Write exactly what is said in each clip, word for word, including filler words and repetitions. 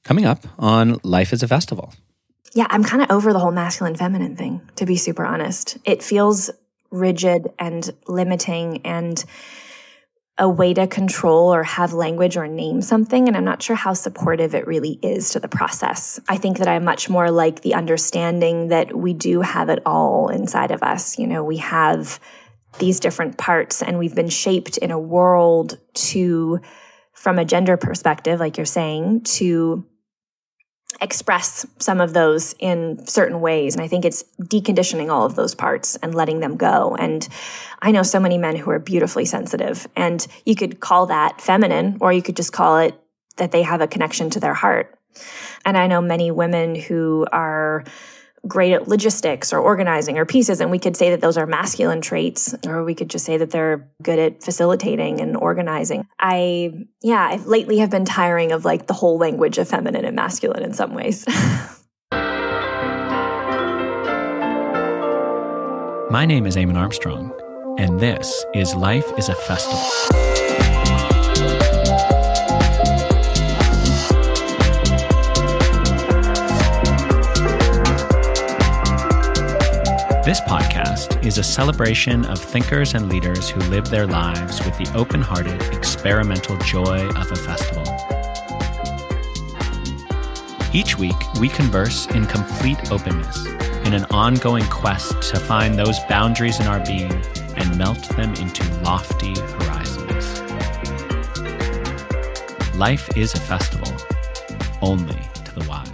coming up on Life is a Festival. Yeah, I'm kind of over the whole masculine feminine thing, to be super honest. It feels rigid and limiting and a way to control or have language or name something, and I'm not sure how supportive it really is to the process. I think that I much more like the understanding that we do have it all inside of us. You know, we have these different parts, and we've been shaped in a world to, from a gender perspective, like you're saying, to express some of those in certain ways. And I think it's deconditioning all of those parts and letting them go. And I know so many men who are beautifully sensitive, and you could call that feminine, or you could just call it that they have a connection to their heart. And I know many women who are great at logistics or organizing or pieces, and we could say that those are masculine traits, or we could just say that they're good at facilitating and organizing. I, yeah, I lately have been tiring of like the whole language of feminine and masculine in some ways. My name is Eamon Armstrong, and this is Life is a Festival. This podcast is a celebration of thinkers and leaders who live their lives with the open-hearted, experimental joy of a festival. Each week, we converse in complete openness, in an ongoing quest to find those boundaries in our being and melt them into lofty horizons. Life is a festival, only to the wise.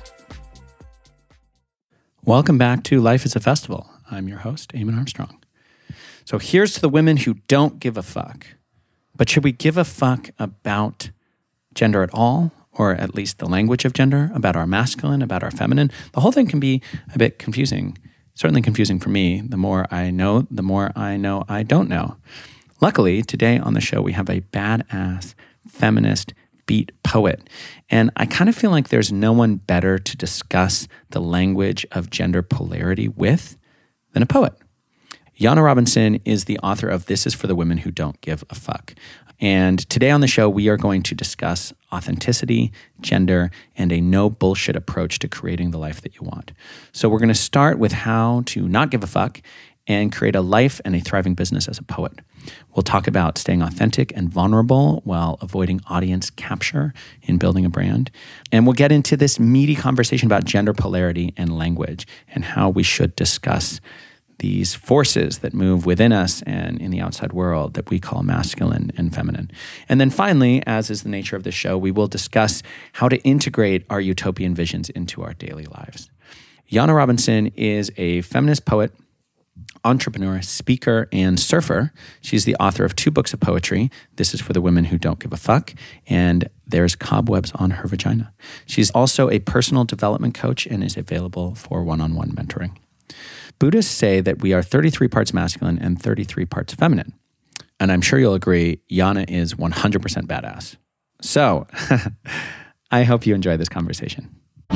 Welcome back to Life is a Festival. I'm your host, Eamon Armstrong. So here's to the women who don't give a fuck. But should we give a fuck about gender at all? Or at least the language of gender, about our masculine, about our feminine? The whole thing can be a bit confusing. Certainly confusing for me. The more I know, the more I know I don't know. Luckily, today on the show, we have a badass feminist beat poet. And I kind of feel like there's no one better to discuss the language of gender polarity with than a poet. Yana Robinson is the author of This is for the Women Who Don't Give a Fuck. And today on the show, we are going to discuss authenticity, gender, and a no bullshit approach to creating the life that you want. So we're going to start with how to not give a fuck and create a life and a thriving business as a poet. We'll talk about staying authentic and vulnerable while avoiding audience capture in building a brand. And we'll get into this meaty conversation about gender polarity and language and how we should discuss these forces that move within us and in the outside world that we call masculine and feminine. And then finally, as is the nature of the show, we will discuss how to integrate our utopian visions into our daily lives. Yana Robinson is a feminist poet, entrepreneur, speaker, and surfer. She's the author of two books of poetry. This is for the Women Who Don't Give a Fuck, and There's Cobwebs on Her Vagina. She's also a personal development coach and is available for one-on-one mentoring. Buddhists say that we are thirty-three parts masculine and thirty-three parts feminine. And I'm sure you'll agree, Yana is one hundred percent badass. So, I hope you enjoy this conversation.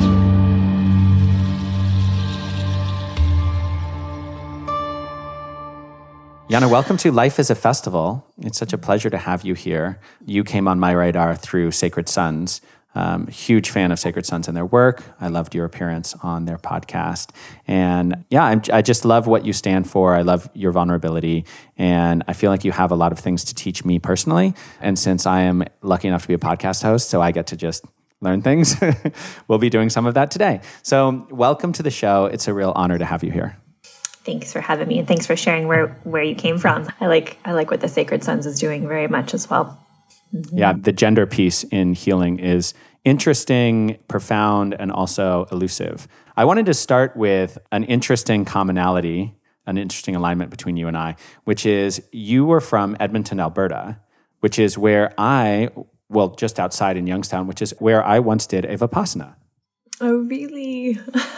Yana, welcome to Life is a Festival. It's such a pleasure to have you here. You came on my radar through Sacred Sons. Um, huge fan of Sacred Sons and their work. I loved your appearance on their podcast. And yeah, I'm, I just love what you stand for. I love your vulnerability. And I feel like you have a lot of things to teach me personally. And since I am lucky enough to be a podcast host, so I get to just learn things, we'll be doing some of that today. So welcome to the show. It's a real honor to have you here. Thanks for having me, and thanks for sharing where, where you came from. I like I like what the Sacred Sons is doing very much as well. Mm-hmm. Yeah, the gender piece in healing is interesting, profound, and also elusive. I wanted to start with an interesting commonality, an interesting alignment between you and I, which is you were from Edmonton, Alberta, which is where I, well, just outside in Youngstown, which is where I once did a Vipassana. Oh, really?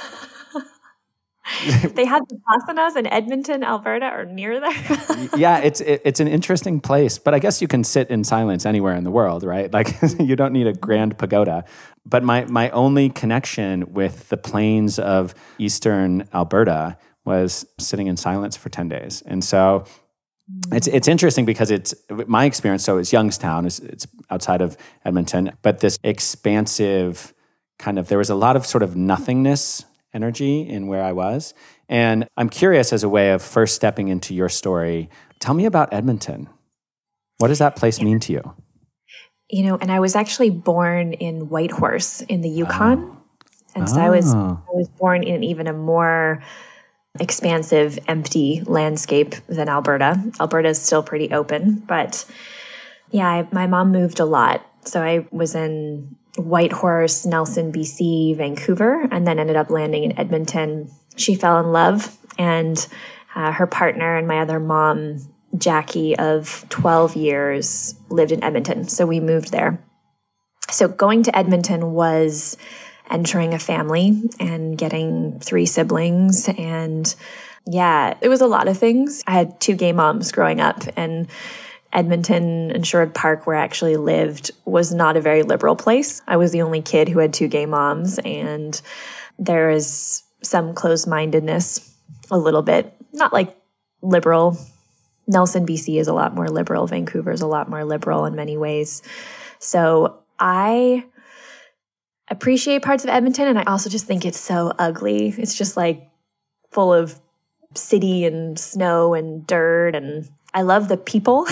They had Vipassanas in Edmonton, Alberta, or near there? Yeah, it's it, it's an interesting place, but I guess you can sit in silence anywhere in the world, right? Like you don't need a grand pagoda. But my my only connection with the plains of eastern Alberta was sitting in silence for ten days. And so it's it's interesting because it's my experience. So it's Youngstown, it's, it's outside of Edmonton, but this expansive kind of, there was a lot of sort of nothingness energy in where I was. And I'm curious, as a way of first stepping into your story, tell me about Edmonton. What does that place mean to you? You know, and I was actually born in Whitehorse in the Yukon. Oh. And so oh. I was I was born in even a more expansive, empty landscape than Alberta. Alberta is still pretty open, but yeah, I, my mom moved a lot. So I was in Whitehorse, Nelson, B C, Vancouver, and then ended up landing in Edmonton. She fell in love, and uh, her partner and my other mom, Jackie, of twelve years, lived in Edmonton. So we moved there. So going to Edmonton was entering a family and getting three siblings. And yeah, it was a lot of things. I had two gay moms growing up, and Edmonton and Sherwood Park, where I actually lived, was not a very liberal place. I was the only kid who had two gay moms, and there is some closed-mindedness a little bit. Not like liberal. Nelson, B C is a lot more liberal. Vancouver is a lot more liberal in many ways. So I appreciate parts of Edmonton, and I also just think it's so ugly. It's just like full of city and snow and dirt, and I love the people.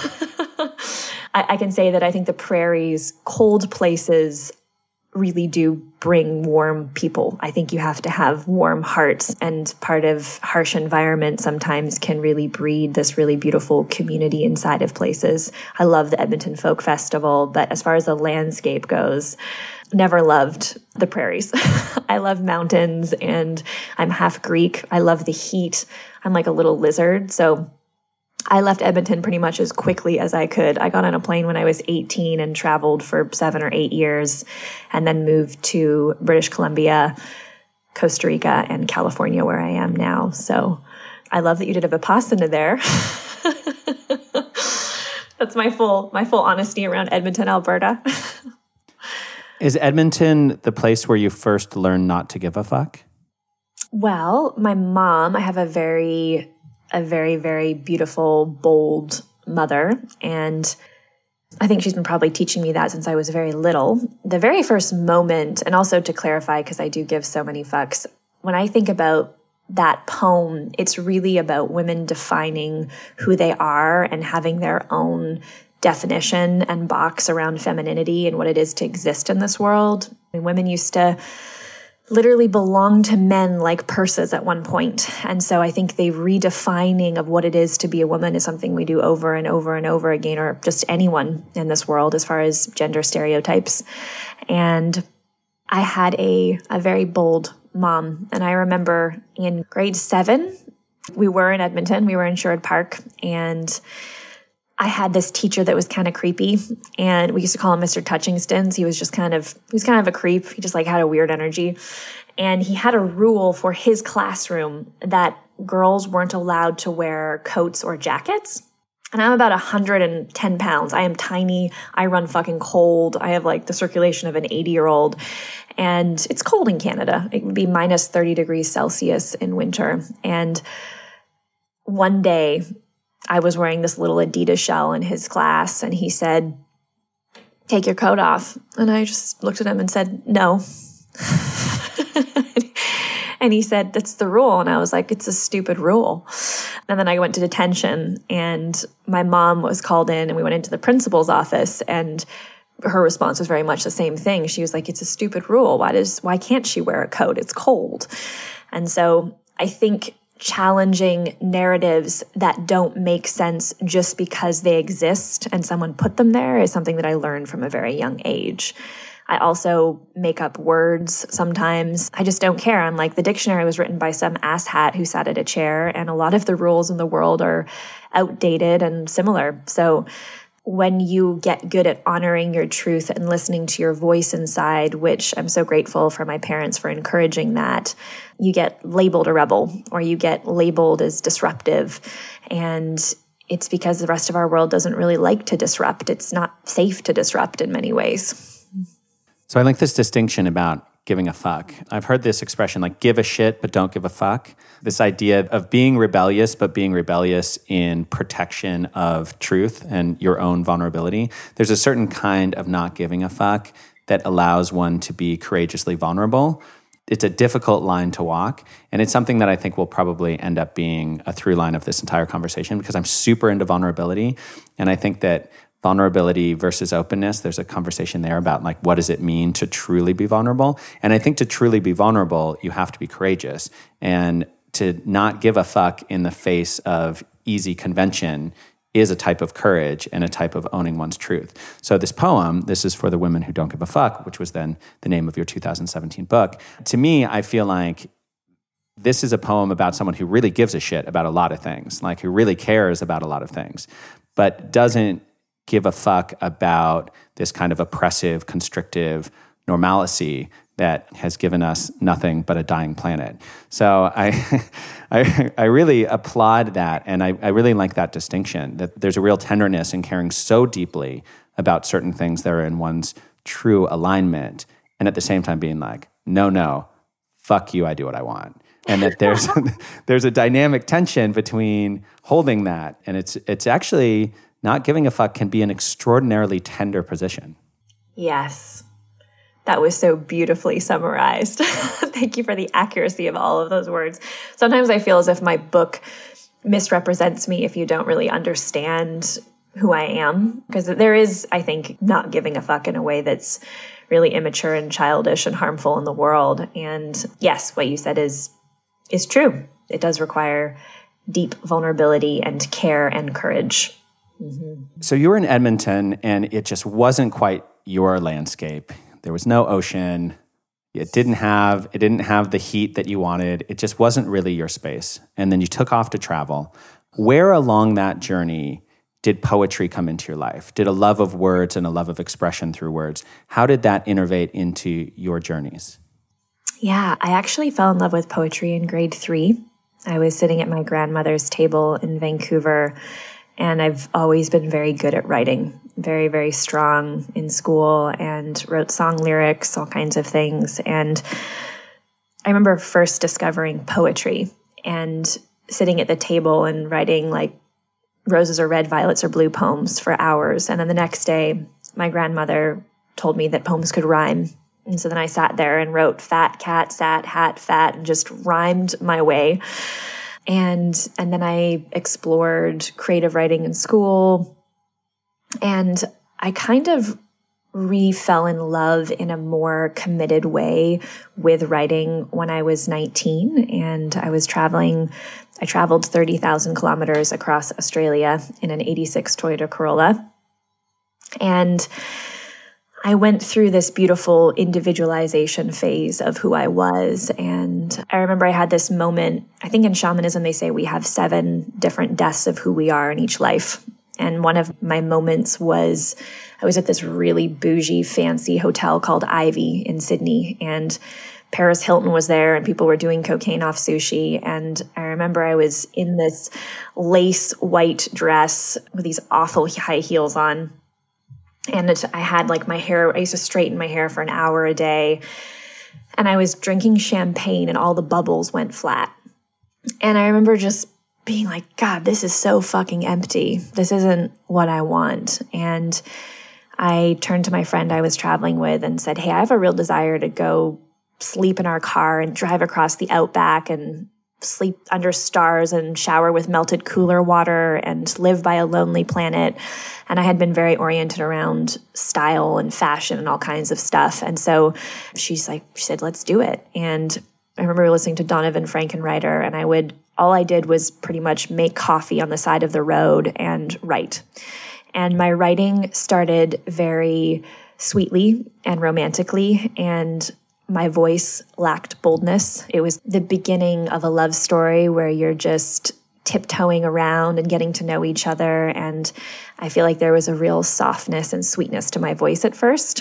I, I can say that I think the prairies, cold places, really do bring warm people. I think you have to have warm hearts, and part of harsh environment sometimes can really breed this really beautiful community inside of places. I love the Edmonton Folk Festival, but as far as the landscape goes, never loved the prairies. I love mountains, and I'm half Greek. I love the heat. I'm like a little lizard. So I left Edmonton pretty much as quickly as I could. I got on a plane when I was eighteen and traveled for seven or eight years, and then moved to British Columbia, Costa Rica, and California, where I am now. So I love that you did a Vipassana there. That's my full, my full honesty around Edmonton, Alberta. Is Edmonton the place where you first learned not to give a fuck? Well, my mom, I have a very, a very, very beautiful, bold mother. And I think she's been probably teaching me that since I was very little. The very first moment, and also to clarify, because I do give so many fucks, when I think about that poem, it's really about women defining who they are and having their own definition and box around femininity and what it is to exist in this world. I mean, women used to literally belong to men like purses at one point. And so I think the redefining of what it is to be a woman is something we do over and over and over again, or just anyone in this world as far as gender stereotypes. And I had a, a very bold mom. And I remember in grade seven, we were in Edmonton, we were in Sherwood Park, and I had this teacher that was kind of creepy, and we used to call him Mister Touchingstons. He was just kind of, he was kind of a creep. He just like had a weird energy. And he had a rule for his classroom that girls weren't allowed to wear coats or jackets. And I'm about one hundred ten pounds. I am tiny. I run fucking cold. I have like the circulation of an eighty year old. And it's cold in Canada. It would be minus thirty degrees Celsius in winter. And one day, I was wearing this little Adidas shell in his class, and he said, "Take your coat off." And I just looked at him and said, "No." And he said, "That's the rule." And I was like, "It's a stupid rule." And then I went to detention, and my mom was called in, and we went into the principal's office, and her response was very much the same thing. She was like, "It's a stupid rule. Why does, why can't she wear a coat? It's cold." And so I think challenging narratives that don't make sense just because they exist and someone put them there is something that I learned from a very young age. I also make up words sometimes. I just don't care. I'm like, the dictionary was written by some asshat who sat at a chair, and a lot of the rules in the world are outdated and similar. So when you get good at honoring your truth and listening to your voice inside, which I'm so grateful for my parents for encouraging that, you get labeled a rebel, or you get labeled as disruptive. And it's because the rest of our world doesn't really like to disrupt. It's not safe to disrupt in many ways. So I like this distinction about giving a fuck. I've heard this expression like give a shit, but don't give a fuck. This idea of being rebellious, but being rebellious in protection of truth and your own vulnerability. There's a certain kind of not giving a fuck that allows one to be courageously vulnerable. It's a difficult line to walk, and it's something that I think will probably end up being a through line of this entire conversation, because I'm super into vulnerability, and I think that vulnerability versus openness, there's a conversation there about like, what does it mean to truly be vulnerable? And I think to truly be vulnerable, you have to be courageous, and to not give a fuck in the face of easy convention is a type of courage and a type of owning one's truth. So this poem, this is for the women who don't give a fuck, which was then the name of your two thousand seventeen book. To me, I feel like this is a poem about someone who really gives a shit about a lot of things, like who really cares about a lot of things, but doesn't give a fuck about this kind of oppressive, constrictive normalcy that has given us nothing but a dying planet. So I I, I really applaud that, and I, I really like that distinction, that there's a real tenderness in caring so deeply about certain things that are in one's true alignment, and at the same time being like, no, no, fuck you, I do what I want. And that there's there's a dynamic tension between holding that, and it's it's actually not giving a fuck can be an extraordinarily tender position. Yes. That was so beautifully summarized. Thank you for the accuracy of all of those words. Sometimes I feel as if my book misrepresents me if you don't really understand who I am. Because there is, I think, not giving a fuck in a way that's really immature and childish and harmful in the world. And yes, what you said is is true. It does require deep vulnerability and care and courage. Mm-hmm. So you were in Edmonton, and it just wasn't quite your landscape. There was no ocean. It didn't have it didn't have the heat that you wanted. It just wasn't really your space. And then you took off to travel. Where along that journey did poetry come into your life? Did a love of words and a love of expression through words, how did that innervate into your journeys? Yeah, I actually fell in love with poetry in grade three. I was sitting at my grandmother's table in Vancouver, and I've always been very good at writing, very, very strong in school, and wrote song lyrics, all kinds of things. And I remember first discovering poetry and sitting at the table and writing like roses are red, violets are blue poems for hours. And then the next day, my grandmother told me that poems could rhyme. And so then I sat there and wrote fat, cat, sat, hat, fat, and just rhymed my way. And and then I explored creative writing in school, and I kind of re-fell in love in a more committed way with writing when I was nineteen, and I was traveling. I traveled thirty thousand kilometers across Australia in an eighty-six Toyota Corolla, and I went through this beautiful individualization phase of who I was. And I remember I had this moment, I think in shamanism, they say we have seven different deaths of who we are in each life. And one of my moments was, I was at this really bougie, fancy hotel called Ivy in Sydney, and Paris Hilton was there, and people were doing cocaine off sushi. And I remember I was in this lace white dress with these awful high heels on. And it, I had like my hair, I used to straighten my hair for an hour a day. And I was drinking champagne and all the bubbles went flat. And I remember just being like, God, this is so fucking empty. This isn't what I want. And I turned to my friend I was traveling with and said, hey, I have a real desire to go sleep in our car and drive across the outback and sleep under stars and shower with melted cooler water and live by a lonely planet. And I had been very oriented around style and fashion and all kinds of stuff. And so she's like, she said, let's do it. And I remember listening to Donovan Frankenreiter, and I would, all I did was pretty much make coffee on the side of the road and write. And my writing started very sweetly and romantically, and my voice lacked boldness. It was the beginning of a love story where you're just tiptoeing around and getting to know each other. And I feel like there was a real softness and sweetness to my voice at first.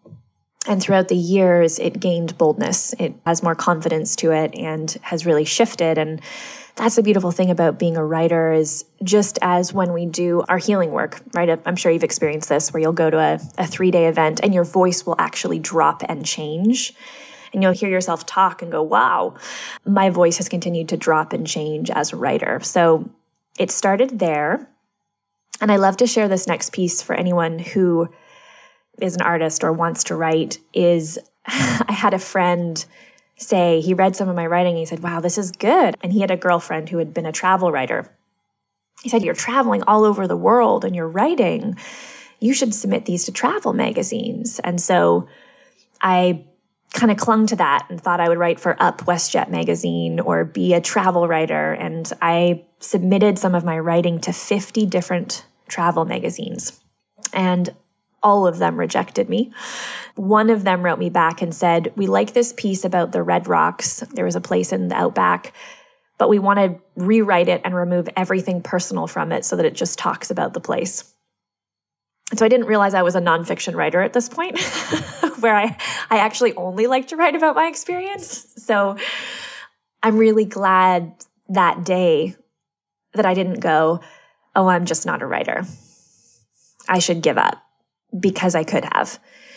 And throughout the years, it gained boldness. It has more confidence to it and has really shifted. And that's the beautiful thing about being a writer, is just as when we do our healing work, right? I'm sure you've experienced this, where you'll go to a, a three-day event and your voice will actually drop and change. And you'll hear yourself talk and go, wow, my voice has continued to drop and change as a writer. So it started there. And I love to share this next piece for anyone who is an artist or wants to write is I had a friend say, he read some of my writing and he said, wow, this is good. And he had a girlfriend who had been a travel writer. He said, you're traveling all over the world and you're writing. You should submit these to travel magazines. And so I kind of clung to that and thought I would write for Up, WestJet magazine, or be a travel writer. And I submitted some of my writing to fifty different travel magazines. And all of them rejected me. One of them wrote me back and said, we like this piece about the Red Rocks. There was a place in the outback, but we want to rewrite it and remove everything personal from it so that it just talks about the place. And so I didn't realize I was a nonfiction writer at this point, where I, I actually only like to write about my experience. So I'm really glad that day that I didn't go, oh, I'm just not a writer. I should give up, because I could have.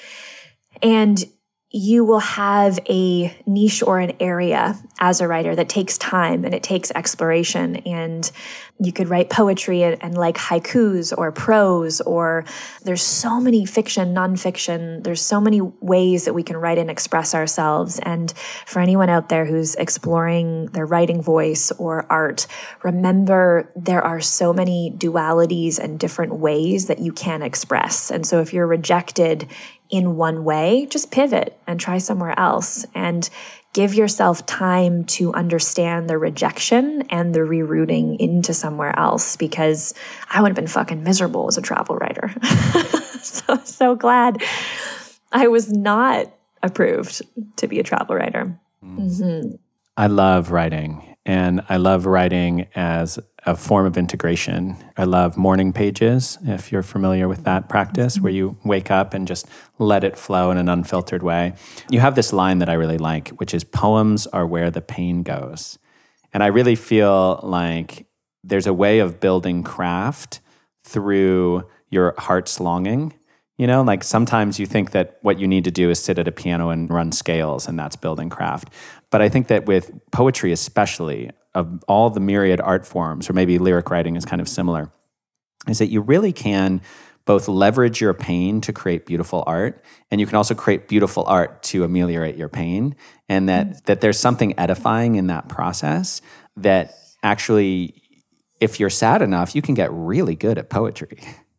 And you will have a niche or an area as a writer that takes time and it takes exploration. And you could write poetry and, and like haikus or prose, or there's so many fiction, nonfiction. There's so many ways that we can write and express ourselves. And for anyone out there who's exploring their writing voice or art, remember there are so many dualities and different ways that you can express. And so if you're rejected in one way, just pivot and try somewhere else and give yourself time to understand the rejection and the rerouting into somewhere else, because I would have been fucking miserable as a travel writer. So, so glad I was not approved to be a travel writer. Mm-hmm. I love writing, and I love writing as a form of integration. I love morning pages, if you're familiar with that practice, where you wake up and just let it flow in an unfiltered way. You have this line that I really like, which is, poems are where the pain goes. And I really feel like there's a way of building craft through your heart's longing. You know, like sometimes you think that what you need to do is sit at a piano and run scales, and that's building craft. But I think that with poetry especially, of all the myriad art forms, or maybe lyric writing is kind of similar, is that you really can both leverage your pain to create beautiful art, and you can also create beautiful art to ameliorate your pain, and that, mm-hmm. that there's something edifying in that process that actually, if you're sad enough, you can get really good at poetry.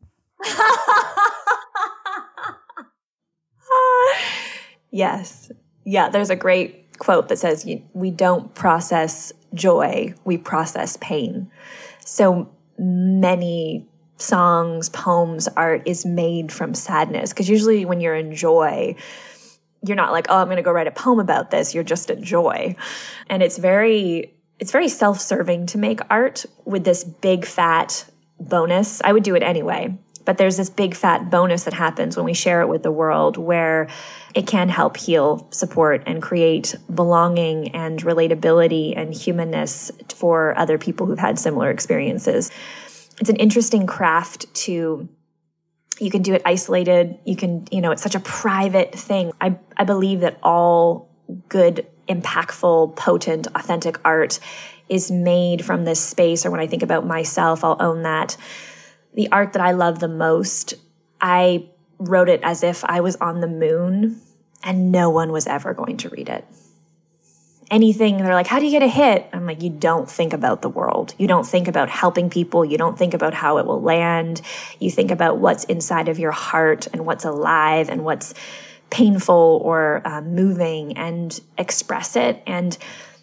Yes. Yeah, there's a great quote that says, we don't process joy, we process pain. So many songs, poems, art is made from sadness, because usually when you're in joy, you're not like, oh, I'm going to go write a poem about this. You're just in joy. And it's very, it's very self-serving to make art with this big fat bonus. I would do it anyway. But there's this big fat bonus that happens when we share it with the world, where it can help heal, support, and create belonging and relatability and humanness for other people who've had similar experiences. It's an interesting craft to, you can do it isolated. You can, you know, it's such a private thing. I, I believe that all good, impactful, potent, authentic art is made from this space. Or when I think about myself, I'll own that. The art that I love the most, I wrote it as if I was on the moon and no one was ever going to read it. Anything, they're like, how do you get a hit? I'm like, you don't think about the world. You don't think about helping people. You don't think about how it will land. You think about what's inside of your heart and what's alive and what's painful or uh, moving, and express it. And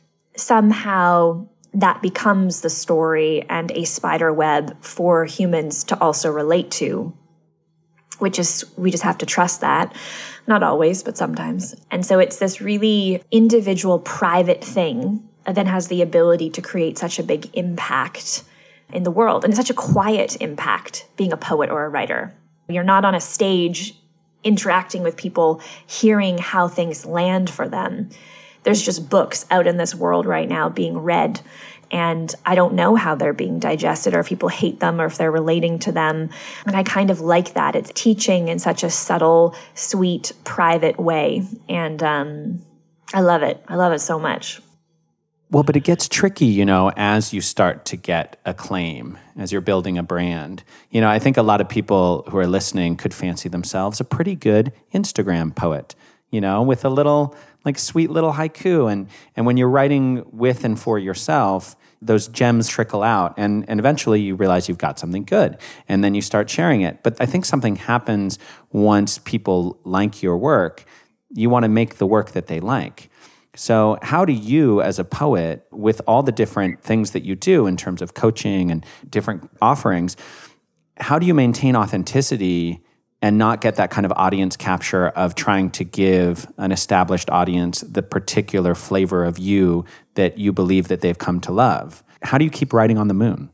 somehow that becomes the story and a spider web for humans to also relate to, which is, we just have to trust that. Not always, but sometimes. And so it's this really individual, private thing that then has the ability to create such a big impact in the world. And it's such a quiet impact, being a poet or a writer. You're not on a stage interacting with people, hearing how things land for them. There's just books out in this world right now being read, and I don't know how they're being digested, or if people hate them, or if they're relating to them. And I kind of like that. It's teaching in such a subtle, sweet, private way. And um, I love it. I love it so much. Well, but it gets tricky, you know, as you start to get acclaim, as you're building a brand. You know, I think a lot of people who are listening could fancy themselves a pretty good Instagram poet, you know, with a little, like, sweet little haiku. And and when you're writing with and for yourself, those gems trickle out, and, and eventually you realize you've got something good, and then you start sharing it. But I think something happens once people like your work. You want to make the work that they like. So how do you, as a poet, with all the different things that you do in terms of coaching and different offerings, how do you maintain authenticity and not get that kind of audience capture of trying to give an established audience the particular flavor of you that you believe that they've come to love? How do you keep writing on the moon?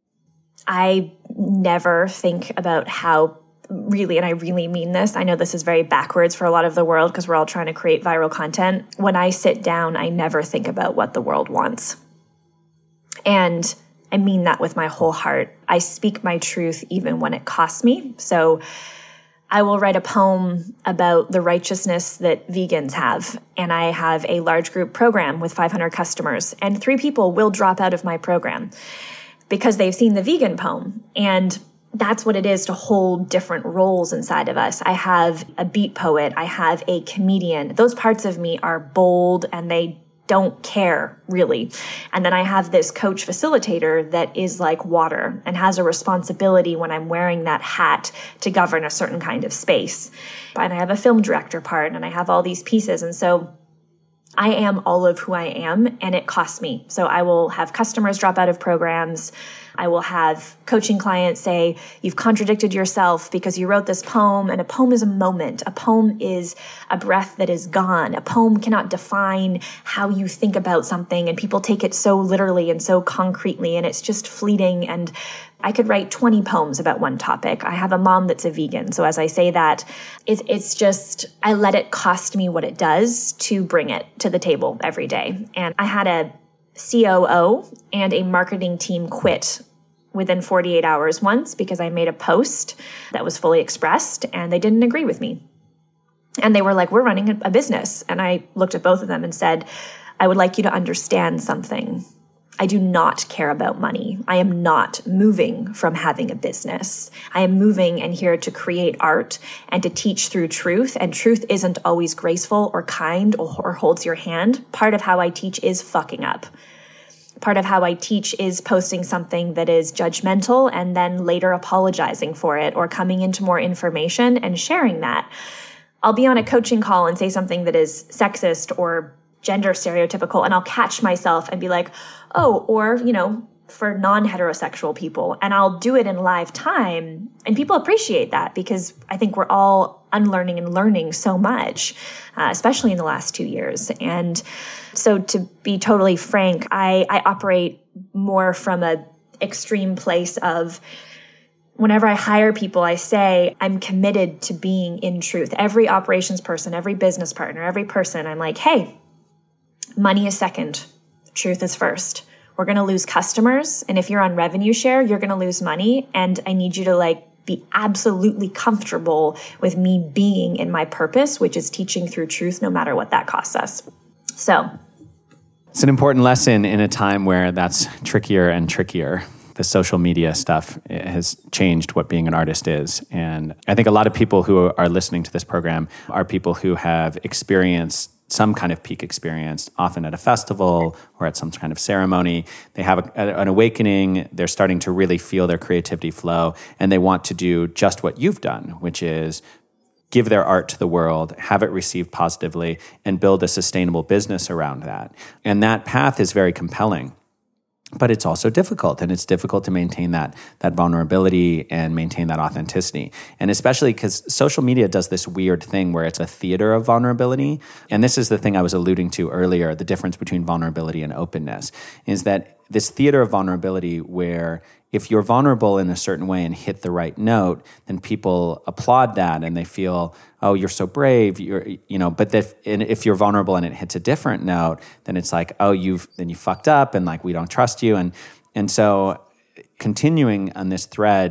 I never think about how really, and I really mean this, I know this is very backwards for a lot of the world because we're all trying to create viral content. When I sit down, I never think about what the world wants. And I mean that with my whole heart. I speak my truth even when it costs me. So I will write a poem about the righteousness that vegans have. And I have a large group program with five hundred customers. And three people will drop out of my program because they've seen the vegan poem. And that's what it is to hold different roles inside of us. I have a beat poet. I have a comedian. Those parts of me are bold and they don't care, really. And then I have this coach facilitator that is like water and has a responsibility when I'm wearing that hat to govern a certain kind of space. And I have a film director part, and I have all these pieces. And so I am all of who I am, and it costs me. So I will have customers drop out of programs. I will have coaching clients say, you've contradicted yourself because you wrote this poem, and a poem is a moment. A poem is a breath that is gone. A poem cannot define how you think about something, and people take it so literally and so concretely, and it's just fleeting. And I could write twenty poems about one topic. I have a mom that's a vegan. So as I say that, it's, it's just, I let it cost me what it does to bring it to the table every day. And I had a C O O and a marketing team quit within forty-eight hours once because I made a post that was fully expressed and they didn't agree with me. And they were like, we're running a business. And I looked at both of them and said, I would like you to understand something. I do not care about money. I am not moving from having a business. I am moving and here to create art and to teach through truth. And truth isn't always graceful or kind or, or holds your hand. Part of how I teach is fucking up. Part of how I teach is posting something that is judgmental and then later apologizing for it or coming into more information and sharing that. I'll be on a coaching call and say something that is sexist or gender stereotypical, and I'll catch myself and be like, oh, or, you know, for non-heterosexual people. And I'll do it in live time. And people appreciate that because I think we're all unlearning and learning so much, uh, especially in the last two years. And so to be totally frank, I, I operate more from a extreme place of whenever I hire people, I say, I'm committed to being in truth. Every operations person, every business partner, every person, I'm like, hey, money is second. Truth is first. We're going to lose customers. And if you're on revenue share, you're going to lose money. And I need you to like be absolutely comfortable with me being in my purpose, which is teaching through truth, no matter what that costs us. So it's an important lesson in a time where that's trickier and trickier. The social media stuff has changed what being an artist is. And I think a lot of people who are listening to this program are people who have experienced some kind of peak experience, often at a festival or at some kind of ceremony. They have a, an awakening. They're starting to really feel their creativity flow, and they want to do just what you've done, which is give their art to the world, have it received positively, and build a sustainable business around that. And that path is very compelling. But it's also difficult, and it's difficult to maintain that that vulnerability and maintain that authenticity. And especially because social media does this weird thing where it's a theater of vulnerability. And this is the thing I was alluding to earlier, the difference between vulnerability and openness, is that this theater of vulnerability where if you're vulnerable in a certain way and hit the right note, then people applaud that and they feel, oh, you're so brave, you're, you know. But if if you're vulnerable and it hits a different note, then it's like, oh, you've then you fucked up and like we don't trust you. And and so continuing on this thread,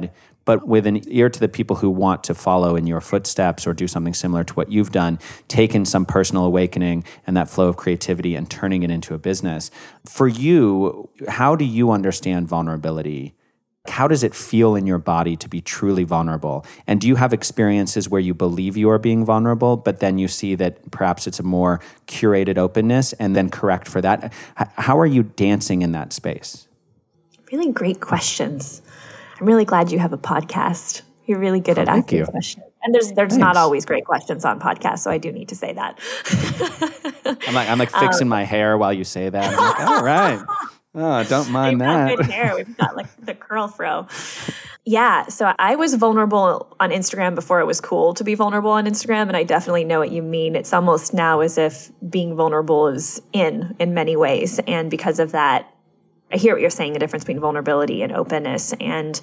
but with an ear to the people who want to follow in your footsteps or do something similar to what you've done, taking some personal awakening and that flow of creativity and turning it into a business. For you, how do you understand vulnerability? How does it feel in your body to be truly vulnerable? And do you have experiences where you believe you are being vulnerable, but then you see that perhaps it's a more curated openness and then correct for that? How are you dancing in that space? Really great questions. I'm really glad you have a podcast. You're really good oh, at asking you. questions. And there's there's Thanks. not always great questions on podcasts, so I do need to say that. I'm like I'm like fixing um, my hair while you say that. I'm like, all right. Oh, don't mind We've that. We've got good hair. We've got like the curl fro. Yeah. So I was vulnerable on Instagram before it was cool to be vulnerable on Instagram. And I definitely know what you mean. It's almost now as if being vulnerable is in, in many ways. And because of that, I hear what you're saying, the difference between vulnerability and openness. And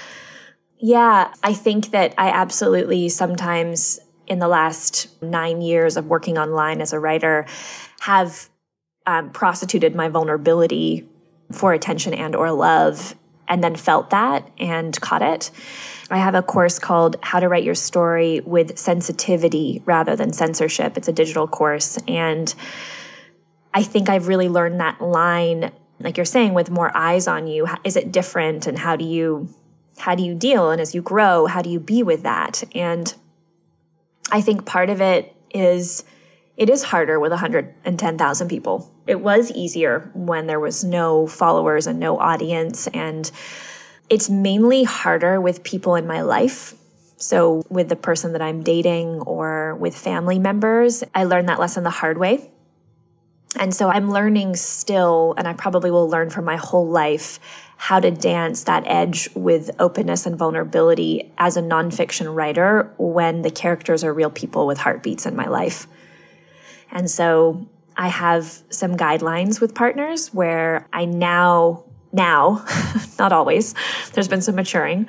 yeah, I think that I absolutely sometimes in the last nine years of working online as a writer have um, prostituted my vulnerability for attention and or love, and then felt that and caught it. I have a course called How to Write Your Story with Sensitivity Rather Than Censorship. It's a digital course. And I think I've really learned that line, like you're saying, with more eyes on you. Is it different? And how do you, how do you deal? And as you grow, how do you be with that? And I think part of it is, it is harder with one hundred ten thousand people. It was easier when there was no followers and no audience. And it's mainly harder with people in my life. So with the person that I'm dating or with family members, I learned that lesson the hard way. And so I'm learning still, and I probably will learn for my whole life, how to dance that edge with openness and vulnerability as a nonfiction writer when the characters are real people with heartbeats in my life. And so I have some guidelines with partners where I now, now, not always, there's been some maturing.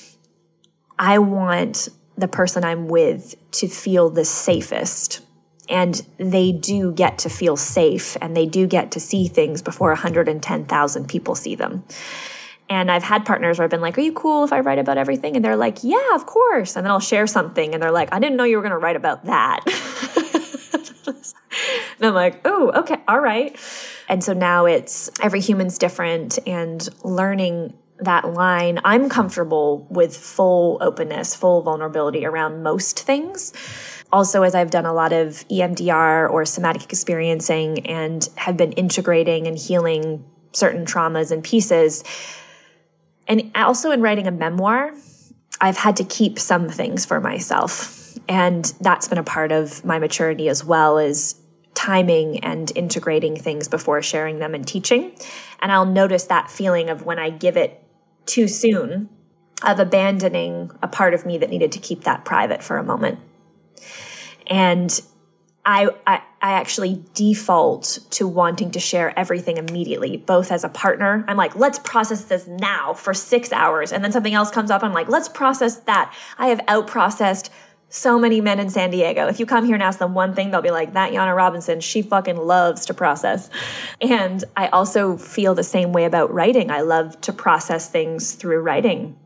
I want the person I'm with to feel the safest. And they do get to feel safe and they do get to see things before one hundred ten thousand people see them. And I've had partners where I've been like, are you cool if I write about everything? And they're like, yeah, of course. And then I'll share something and they're like, I didn't know you were going to write about that. And I'm like, oh, okay, all right. And so now it's every human's different and learning that line. I'm comfortable with full openness, full vulnerability around most things. Also, as I've done a lot of E M D R or somatic experiencing and have been integrating and healing certain traumas and pieces. And also in writing a memoir, I've had to keep some things for myself. And that's been a part of my maturity as well, is timing and integrating things before sharing them and teaching. And I'll notice that feeling of when I give it too soon, of abandoning a part of me that needed to keep that private for a moment. And I, I, I actually default to wanting to share everything immediately, both as a partner. I'm like, let's process this now for six hours. And then something else comes up. I'm like, let's process that. I have out-processed so many men in San Diego. If you come here and ask them one thing, they'll be like, that Yana Robinson, she fucking loves to process. And I also feel the same way about writing. I love to process things through writing.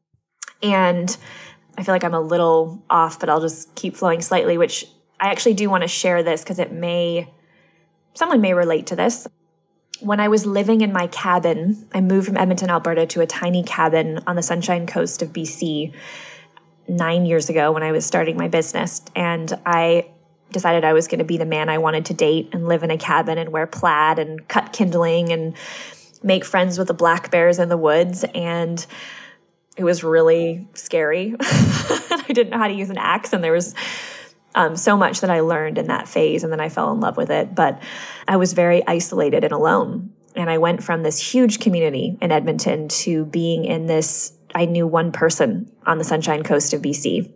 And I feel like I'm a little off, but I'll just keep flowing slightly, which I actually do want to share this because it may, someone may relate to this. When I was living in my cabin, I moved from Edmonton, Alberta to a tiny cabin on the Sunshine Coast of B C nine years ago when I was starting my business. And I decided I was going to be the man I wanted to date and live in a cabin and wear plaid and cut kindling and make friends with the black bears in the woods. And it was really scary. I didn't know how to use an axe, and there was um, so much that I learned in that phase, and then I fell in love with it. But I was very isolated and alone. And I went from this huge community in Edmonton to being in this, I knew one person on the Sunshine Coast of B C.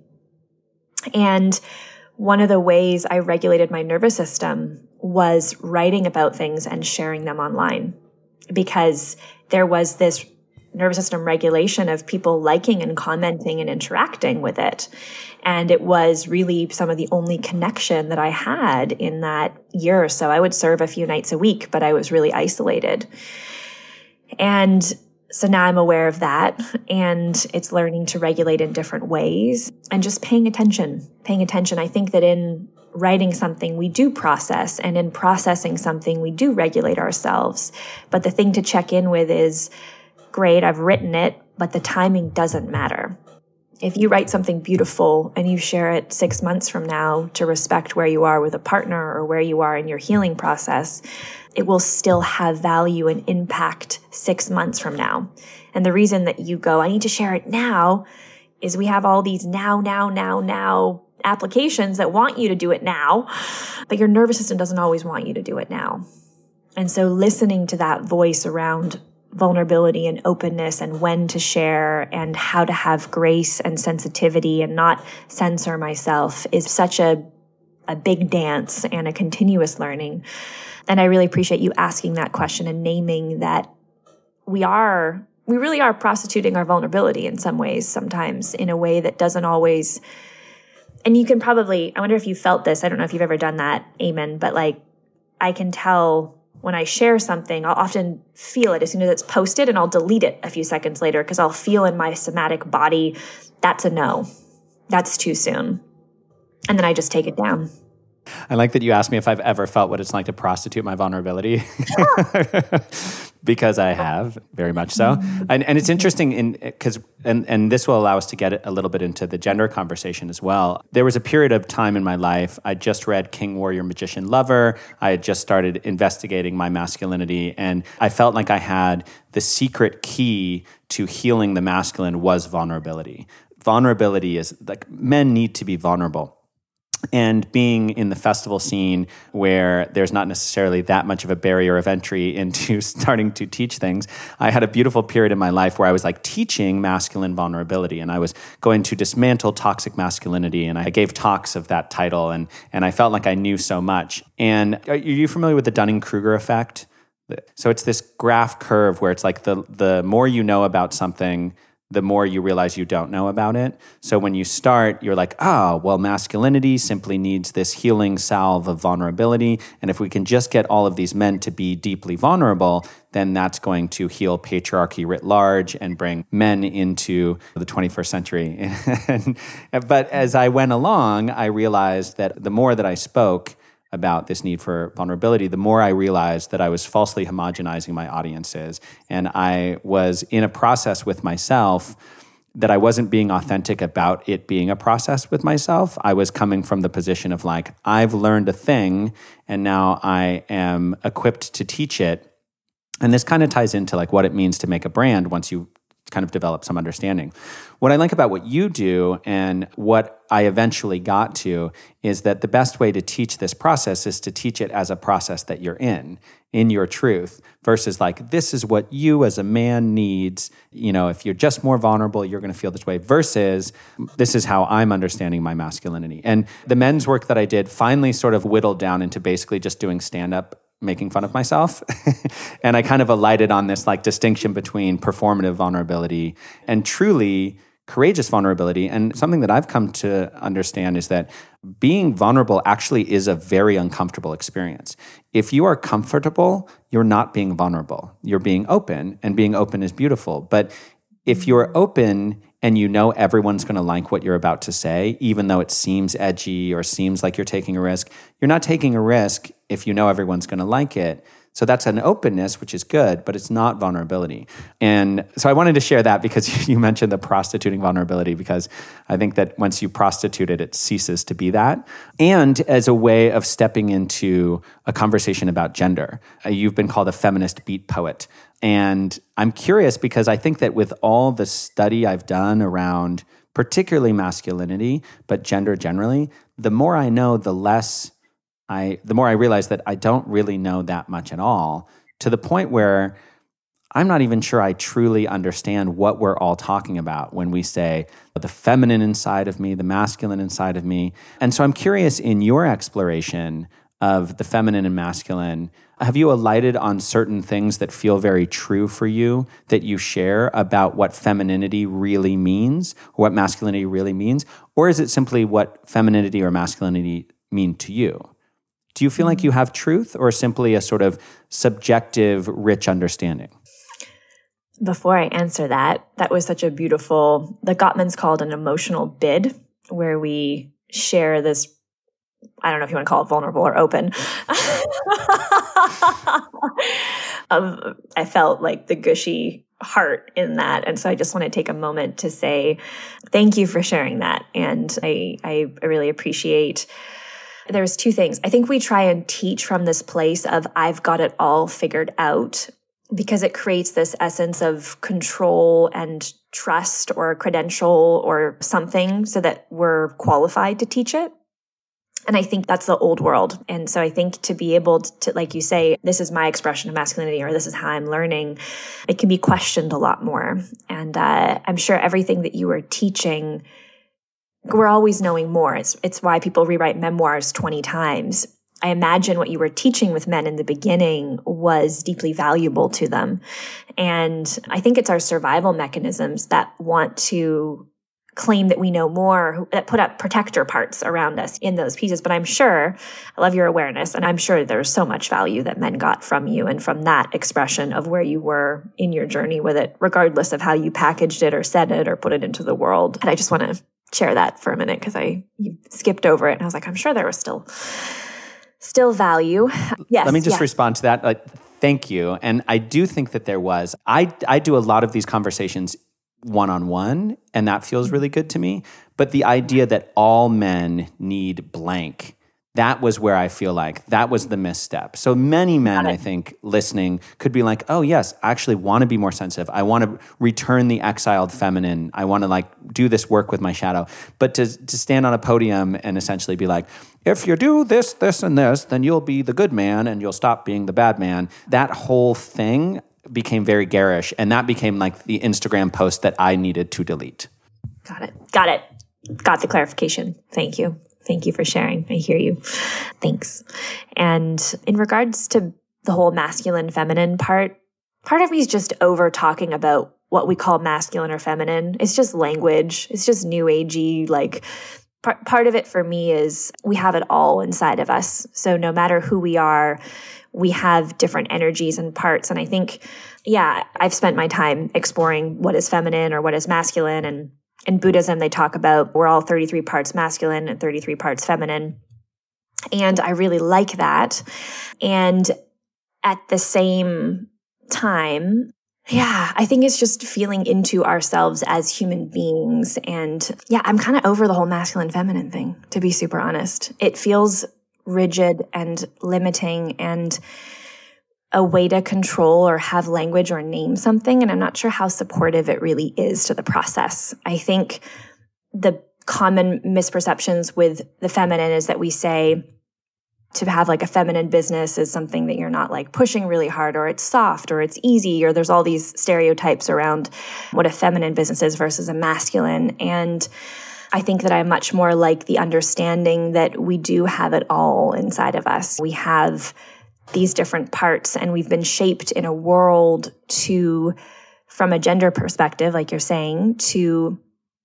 And one of the ways I regulated my nervous system was writing about things and sharing them online, because there was this nervous system regulation of people liking and commenting and interacting with it. And it was really some of the only connection that I had in that year or so. I would serve a few nights a week, but I was really isolated. And So now I'm aware of that, and it's learning to regulate in different ways and just paying attention, paying attention. I think that in writing something, we do process, and in processing something, we do regulate ourselves. But the thing to check in with is, great, I've written it, but the timing doesn't matter. If you write something beautiful and you share it six months from now to respect where you are with a partner or where you are in your healing process, it will still have value and impact six months from now. And the reason that you go, I need to share it now, is we have all these now, now, now, now applications that want you to do it now, but your nervous system doesn't always want you to do it now. And so listening to that voice around vulnerability and openness and when to share and how to have grace and sensitivity and not censor myself is such a, a big dance and a continuous learning. And I really appreciate you asking that question and naming that we are, we really are prostituting our vulnerability in some ways, sometimes in a way that doesn't always, and you can probably, I wonder if you felt this, I don't know if you've ever done that, Eamon, but like, I can tell when I share something, I'll often feel it as soon as it's posted, and I'll delete it a few seconds later because I'll feel in my somatic body, that's a no. That's too soon. And then I just take it down. I like that you asked me if I've ever felt what it's like to prostitute my vulnerability. Because I have, very much so. And, and it's interesting in because, and, and this will allow us to get a little bit into the gender conversation as well. There was a period of time in my life, I just read King, Warrior, Magician, Lover. I had just started investigating my masculinity, and I felt like I had the secret key to healing the masculine was vulnerability. Vulnerability is, like, men need to be vulnerable. And being in the festival scene where there's not necessarily that much of a barrier of entry into starting to teach things, I had a beautiful period in my life where I was like teaching masculine vulnerability, and I was going to dismantle toxic masculinity, and I gave talks of that title, and and I felt like I knew so much. And are you familiar with the Dunning-Kruger effect? So it's this graph curve where it's like the the more you know about something, the more you realize you don't know about it. So when you start, you're like, oh, well, masculinity simply needs this healing salve of vulnerability. And if we can just get all of these men to be deeply vulnerable, then that's going to heal patriarchy writ large and bring men into the twenty-first century. But as I went along, I realized that the more that I spoke about this need for vulnerability, the more I realized that I was falsely homogenizing my audiences. And I was in a process with myself that I wasn't being authentic about it being a process with myself. I was coming from the position of like, I've learned a thing and now I am equipped to teach it. And this kind of ties into like what it means to make a brand once you kind of develop some understanding. What I like about what you do and what I eventually got to is that the best way to teach this process is to teach it as a process that you're in, in your truth, versus like, this is what you as a man needs. You know, if you're just more vulnerable, you're going to feel this way, versus this is how I'm understanding my masculinity. And the men's work that I did finally sort of whittled down into basically just doing stand-up, making fun of myself. And I kind of alighted on this like distinction between performative vulnerability and truly courageous vulnerability. And something that I've come to understand is that being vulnerable actually is a very uncomfortable experience. If you are comfortable, you're not being vulnerable. You're being open, and being open is beautiful. But if you're open and you know everyone's going to like what you're about to say, even though it seems edgy or seems like you're taking a risk, you're not taking a risk if you know everyone's going to like it. So that's an openness, which is good, but it's not vulnerability. And so I wanted to share that because you mentioned the prostituting vulnerability, because I think that once you prostitute it, it ceases to be that. And as a way of stepping into a conversation about gender, uh, you've been called a feminist beat poet. And I'm curious because I think that with all the study I've done around particularly masculinity, but gender generally, the more I know, the less I, the more I realize that I don't really know that much at all, to the point where I'm not even sure I truly understand what we're all talking about when we say the feminine inside of me, the masculine inside of me. And so I'm curious, in your exploration of the feminine and masculine, have you alighted on certain things that feel very true for you that you share about what femininity really means, or what masculinity really means? Or is it simply what femininity or masculinity mean to you? Do you feel like you have truth, or simply a sort of subjective, rich understanding? Before I answer that, that was such a beautiful, the Gottman's called an emotional bid, where we share this, I don't know if you want to call it vulnerable or open. um, I felt like the gushy heart in that. And so I just want to take a moment to say thank you for sharing that. And I, I, I really appreciate. There's two things. I think we try and teach from this place of I've got it all figured out, because it creates this essence of control and trust or credential or something so that we're qualified to teach it. And I think that's the old world. And so I think to be able to, like you say, this is my expression of masculinity, or this is how I'm learning, it can be questioned a lot more. And uh, I'm sure everything that you are teaching, we're always knowing more. It's, it's why people rewrite memoirs twenty times. I imagine what you were teaching with men in the beginning was deeply valuable to them. And I think it's our survival mechanisms that want to claim that we know more, that put up protector parts around us in those pieces. But I'm sure, I love your awareness, and I'm sure there's so much value that men got from you and from that expression of where you were in your journey with it, regardless of how you packaged it or said it or put it into the world. And I just want to share that for a minute, because I you skipped over it and I was like, I'm sure there was still still value. Yes. Let me just yeah. respond to that. Like, thank you. And I do think that there was. I I do a lot of these conversations one-on-one, and that feels really good to me. But the idea that all men need blank, that was where I feel like that was the misstep. So many men, I think, listening could be like, oh yes, I actually want to be more sensitive. I want to return the exiled feminine. I want to like do this work with my shadow. But to to stand on a podium and essentially be like, if you do this, this, and this, then you'll be the good man and you'll stop being the bad man. That whole thing became very garish, and that became like the Instagram post that I needed to delete. Got it. Got it. Got the clarification. Thank you. Thank you for sharing. I hear you. Thanks. And in regards to the whole masculine, feminine part, part of me is just over talking about what we call masculine or feminine. It's just language. It's just new agey. Like part, part of it for me is we have it all inside of us. So no matter who we are, we have different energies and parts. And I think, yeah, I've spent my time exploring what is feminine or what is masculine. And in Buddhism, they talk about we're all thirty-three parts masculine and thirty-three parts feminine. And I really like that. And at the same time, yeah, I think it's just feeling into ourselves as human beings. And yeah, I'm kind of over the whole masculine feminine thing, to be super honest. It feels rigid and limiting and a way to control or have language or name something. And I'm not sure how supportive it really is to the process. I think the common misperceptions with the feminine is that we say to have like a feminine business is something that you're not like pushing really hard, or it's soft, or it's easy, or there's all these stereotypes around what a feminine business is versus a masculine. And I think that I'm much more like the understanding that we do have it all inside of us. We have these different parts, and we've been shaped in a world to, from a gender perspective, like you're saying, to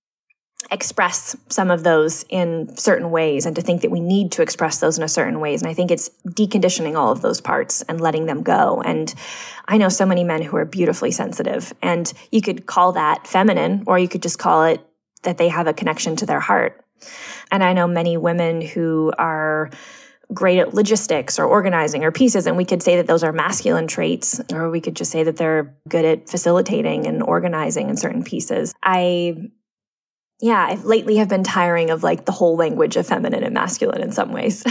express some of those in certain ways, and to think that we need to express those in a certain ways. And I think it's deconditioning all of those parts and letting them go. And I know so many men who are beautifully sensitive, and you could call that feminine, or you could just call it that they have a connection to their heart. And I know many women who are great at logistics or organizing or pieces, and we could say that those are masculine traits, or we could just say that they're good at facilitating and organizing in certain pieces. I, yeah, I lately have been tiring of like the whole language of feminine and masculine in some ways.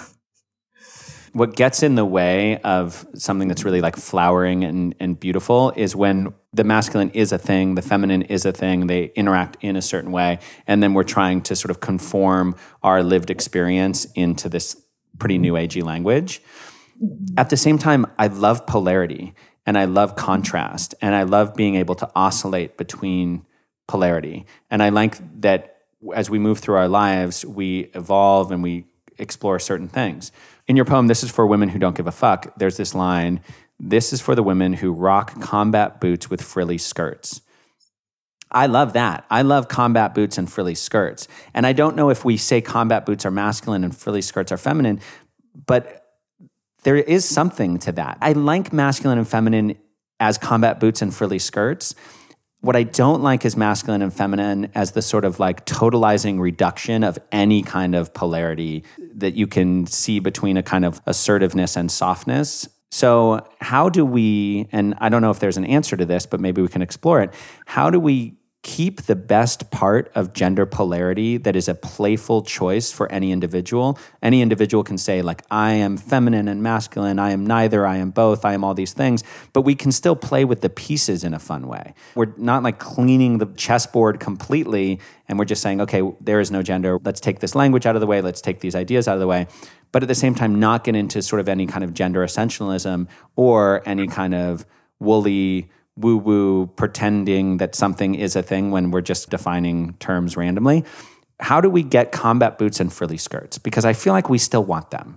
What gets in the way of something that's really like flowering and, and beautiful is when the masculine is a thing, the feminine is a thing, they interact in a certain way, and then we're trying to sort of conform our lived experience into this pretty new agey language. At the same time, I love polarity, and I love contrast, and I love being able to oscillate between polarity. And I like that as we move through our lives, we evolve and we explore certain things. In your poem, This Is for Women Who Don't Give a Fuck, there's this line, this is for the women who rock combat boots with frilly skirts. I love that. I love combat boots and frilly skirts. And I don't know if we say combat boots are masculine and frilly skirts are feminine, but there is something to that. I like masculine and feminine as combat boots and frilly skirts. What I don't like is masculine and feminine as the sort of like totalizing reduction of any kind of polarity that you can see between a kind of assertiveness and softness. So how do we, and I don't know if there's an answer to this, but maybe we can explore it. How do we keep the best part of gender polarity that is a playful choice for any individual? Any individual can say, like, I am feminine and masculine, I am neither, I am both, I am all these things, but we can still play with the pieces in a fun way. We're not like cleaning the chessboard completely, and we're just saying, okay, there is no gender, let's take this language out of the way, let's take these ideas out of the way, but at the same time not get into sort of any kind of gender essentialism or any kind of woolly woo-woo pretending that something is a thing when we're just defining terms randomly. How do we get combat boots and frilly skirts? Because I feel like we still want them.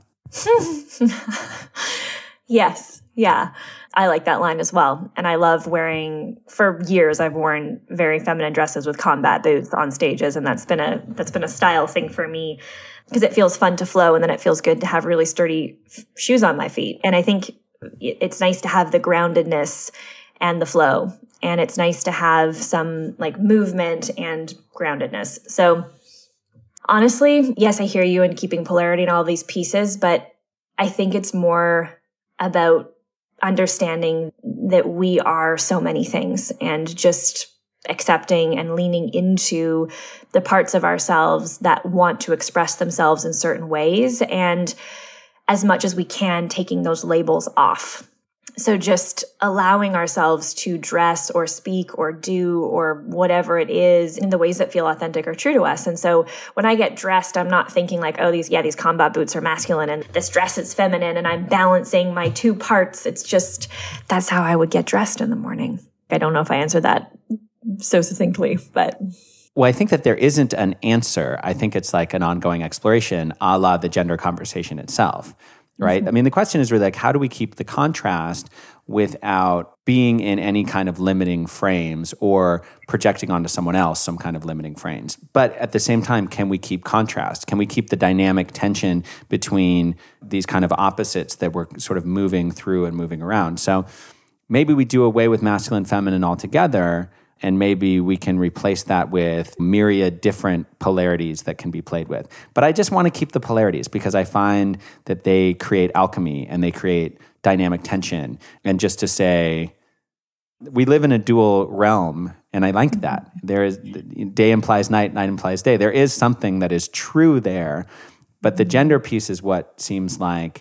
Yes. Yeah. I like that line as well. And I love wearing, for years, I've worn very feminine dresses with combat boots on stages. And that's been a, that's been a style thing for me because it feels fun to flow. And then it feels good to have really sturdy f- shoes on my feet. And I think it's nice to have the groundedness and the flow. And it's nice to have some like movement and groundedness. So honestly, yes, I hear you in keeping polarity in all these pieces, but I think it's more about understanding that we are so many things and just accepting and leaning into the parts of ourselves that want to express themselves in certain ways. And as much as we can, taking those labels off. So just allowing ourselves to dress or speak or do or whatever it is in the ways that feel authentic or true to us. And so when I get dressed, I'm not thinking like, oh, these, yeah, these combat boots are masculine and this dress is feminine and I'm balancing my two parts. It's just, that's how I would get dressed in the morning. I don't know if I answered that so succinctly, but... Well, I think that there isn't an answer. I think it's like an ongoing exploration, a la the gender conversation itself. Right? Mm-hmm. I mean, the question is really like, how do we keep the contrast without being in any kind of limiting frames or projecting onto someone else some kind of limiting frames? But at the same time, can we keep contrast? Can we keep the dynamic tension between these kind of opposites that we're sort of moving through and moving around? So maybe we do away with masculine, feminine altogether, and maybe we can replace that with myriad different polarities that can be played with. But I just want to keep the polarities because I find that they create alchemy and they create dynamic tension. And just to say, we live in a dual realm, and I like that. There is day implies night, night implies day. There is something that is true there, but the gender piece is what seems like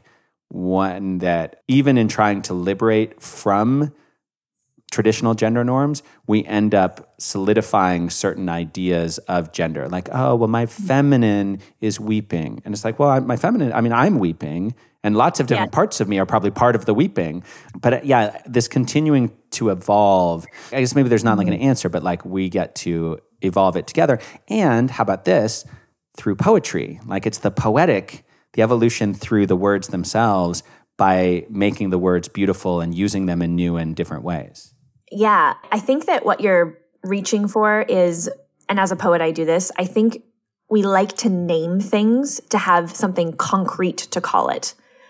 one that even in trying to liberate from traditional gender norms, we end up solidifying certain ideas of gender. Like, oh, well, my feminine is weeping. And it's like, well, I, my feminine, I mean, I'm weeping. And lots of different yeah. parts of me are probably part of the weeping. But uh, yeah, this continuing to evolve, I guess maybe there's not like an answer, but like we get to evolve it together. And how about this? Through poetry. Like it's the poetic, the evolution through the words themselves by making the words beautiful and using them in new and different ways. Yeah, I think that what you're reaching for is, and as a poet, I do this, I think we like to name things to have something concrete to call it.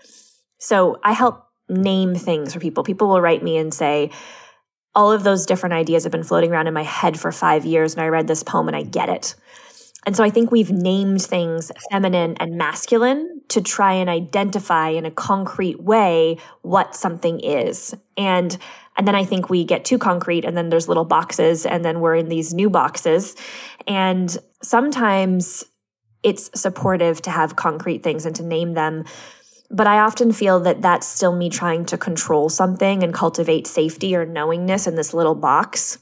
So I help name things for people. People will write me and say, all of those different ideas have been floating around in my head for five years, and I read this poem and I get it. And so I think we've named things feminine and masculine to try and identify in a concrete way what something is. And and then I think we get too concrete, and then there's little boxes, and then we're in these new boxes. And sometimes it's supportive to have concrete things and to name them. But I often feel that that's still me trying to control something and cultivate safety or knowingness in this little box,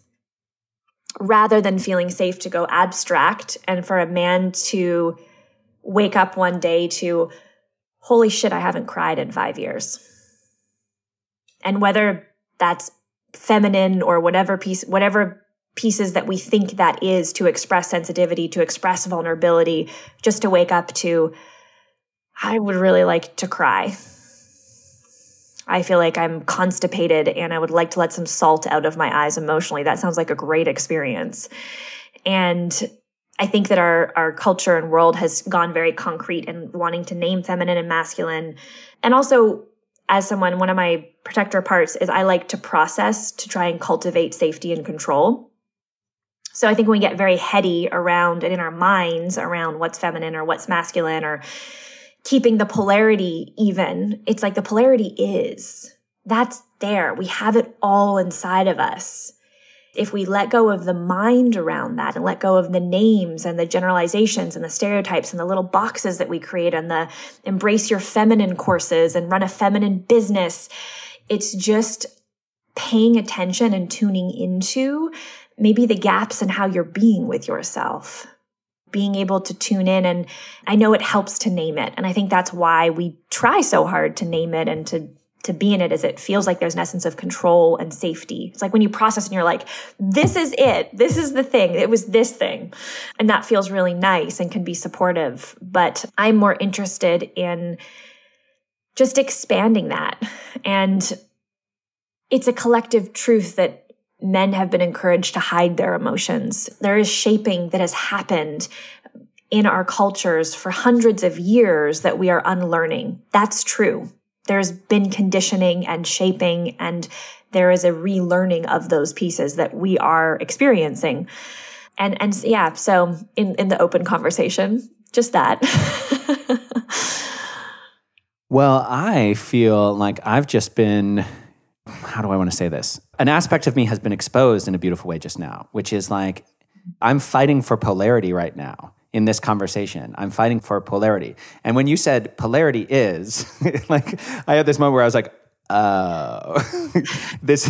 rather than feeling safe to go abstract and for a man to wake up one day to, holy shit, I haven't cried in five years. And whether that's feminine or whatever piece, whatever pieces that we think that is, to express sensitivity, to express vulnerability, just to wake up to, I would really like to cry. I feel like I'm constipated and I would like to let some salt out of my eyes emotionally. That sounds like a great experience. And I think that our, our culture and world has gone very concrete and wanting to name feminine and masculine. And also, as someone, one of my protector parts is I like to process to try and cultivate safety and control. So I think when we get very heady around and in our minds around what's feminine or what's masculine or keeping the polarity even, it's like the polarity is. That's there. We have it all inside of us. If we let go of the mind around that and let go of the names and the generalizations and the stereotypes and the little boxes that we create and the embrace your feminine courses and run a feminine business, it's just paying attention and tuning into maybe the gaps in how you're being with yourself, being able to tune in. And I know it helps to name it. And I think that's why we try so hard to name it and to to be in it, is it feels like there's an essence of control and safety. It's like when you process and you're like, this is it. This is the thing. It was this thing. And that feels really nice and can be supportive. But I'm more interested in just expanding that. And it's a collective truth that men have been encouraged to hide their emotions. There is shaping that has happened in our cultures for hundreds of years that we are unlearning. That's true. There's been conditioning and shaping, and there is a relearning of those pieces that we are experiencing. And, and yeah, so in, in the open conversation, just that. Well, I feel like I've just been, how do I want to say this? An aspect of me has been exposed in a beautiful way just now, which is like, I'm fighting for polarity right now. In this conversation, I'm fighting for polarity. And when you said polarity is, like, I had this moment where I was like, oh, this,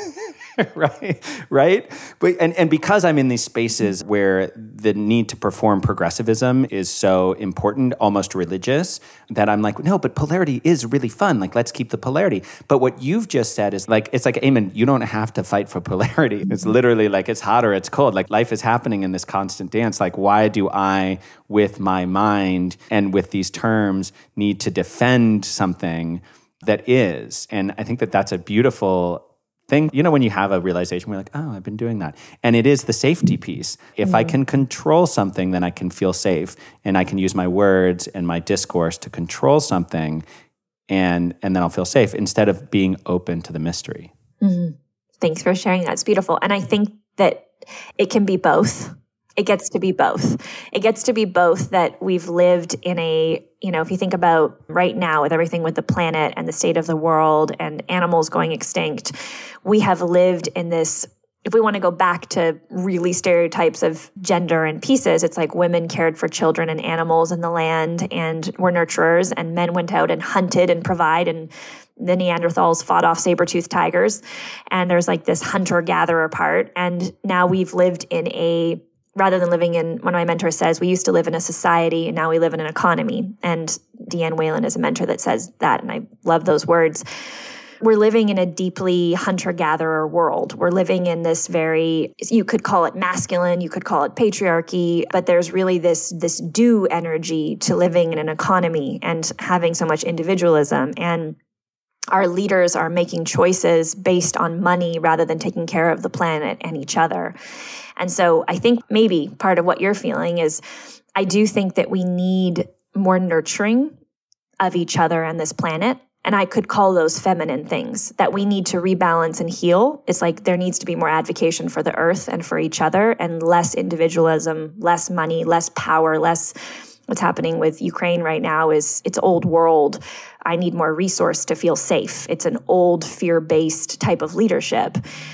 right, right? But, and, and because I'm in these spaces where the need to perform progressivism is so important, almost religious, that I'm like, no, but polarity is really fun. Like, let's keep the polarity. But what you've just said is like, it's like, Eamon, you don't have to fight for polarity. It's literally like, it's hot or it's cold. Like, life is happening in this constant dance. Like, why do I, with my mind and with these terms, need to defend something that is? And I think that that's a beautiful thing. You know, when you have a realization, we're like, oh, I've been doing that. And it is the safety piece. If mm-hmm. I can control something, then I can feel safe. And I can use my words and my discourse to control something, and, and then I'll feel safe instead of being open to the mystery. Mm-hmm. Thanks for sharing that. It's beautiful. And I think that it can be both. It gets to be both. It gets to be both that we've lived in a, you know, if you think about right now with everything with the planet and the state of the world and animals going extinct, we have lived in this, if we want to go back to really stereotypes of gender and pieces, it's like women cared for children and animals in the land and were nurturers, and men went out and hunted and provide, and the Neanderthals fought off saber-toothed tigers. And there's like this hunter-gatherer part. And now we've lived in a, rather than living in, one of my mentors says, we used to live in a society and now we live in an economy. And Deanne Whalen is a mentor that says that, and I love those words. We're living in a deeply hunter-gatherer world. We're living in this very, you could call it masculine, you could call it patriarchy, but there's really this, this do energy to living in an economy and having so much individualism. And our leaders are making choices based on money rather than taking care of the planet and each other. And so I think maybe part of what you're feeling is, I do think that we need more nurturing of each other and this planet. And I could call those feminine things that we need to rebalance and heal. It's like there needs to be more advocacy for the earth and for each other, and less individualism, less money, less power, less what's happening with Ukraine right now is it's old world. I need more resource to feel safe. It's an old fear-based type of leadership.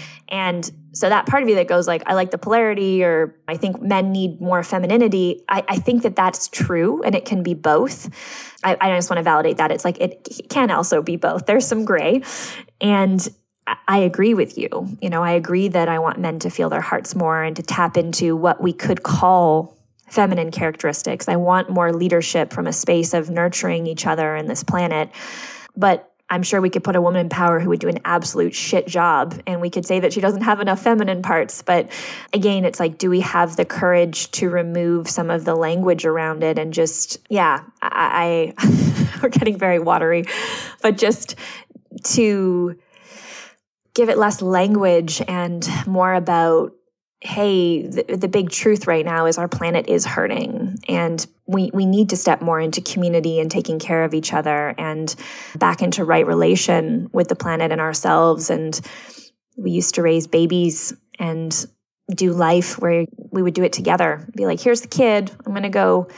And so that part of you that goes like, I like the polarity, or I think men need more femininity. I, I think that that's true, and it can be both. I, I just want to validate that. It's like, it can also be both. There's some gray. And I agree with you. You know, I agree that I want men to feel their hearts more and to tap into what we could call feminine characteristics. I want more leadership from a space of nurturing each other and this planet. But I'm sure we could put a woman in power who would do an absolute shit job, and we could say that she doesn't have enough feminine parts. But again, it's like, do we have the courage to remove some of the language around it and just, yeah, I, I we're getting very watery, but just to give it less language and more about, hey, the, the big truth right now is our planet is hurting, and we, we need to step more into community and taking care of each other and back into right relation with the planet and ourselves. And we used to raise babies and do life where we would do it together. Be like, here's the kid. I'm going to go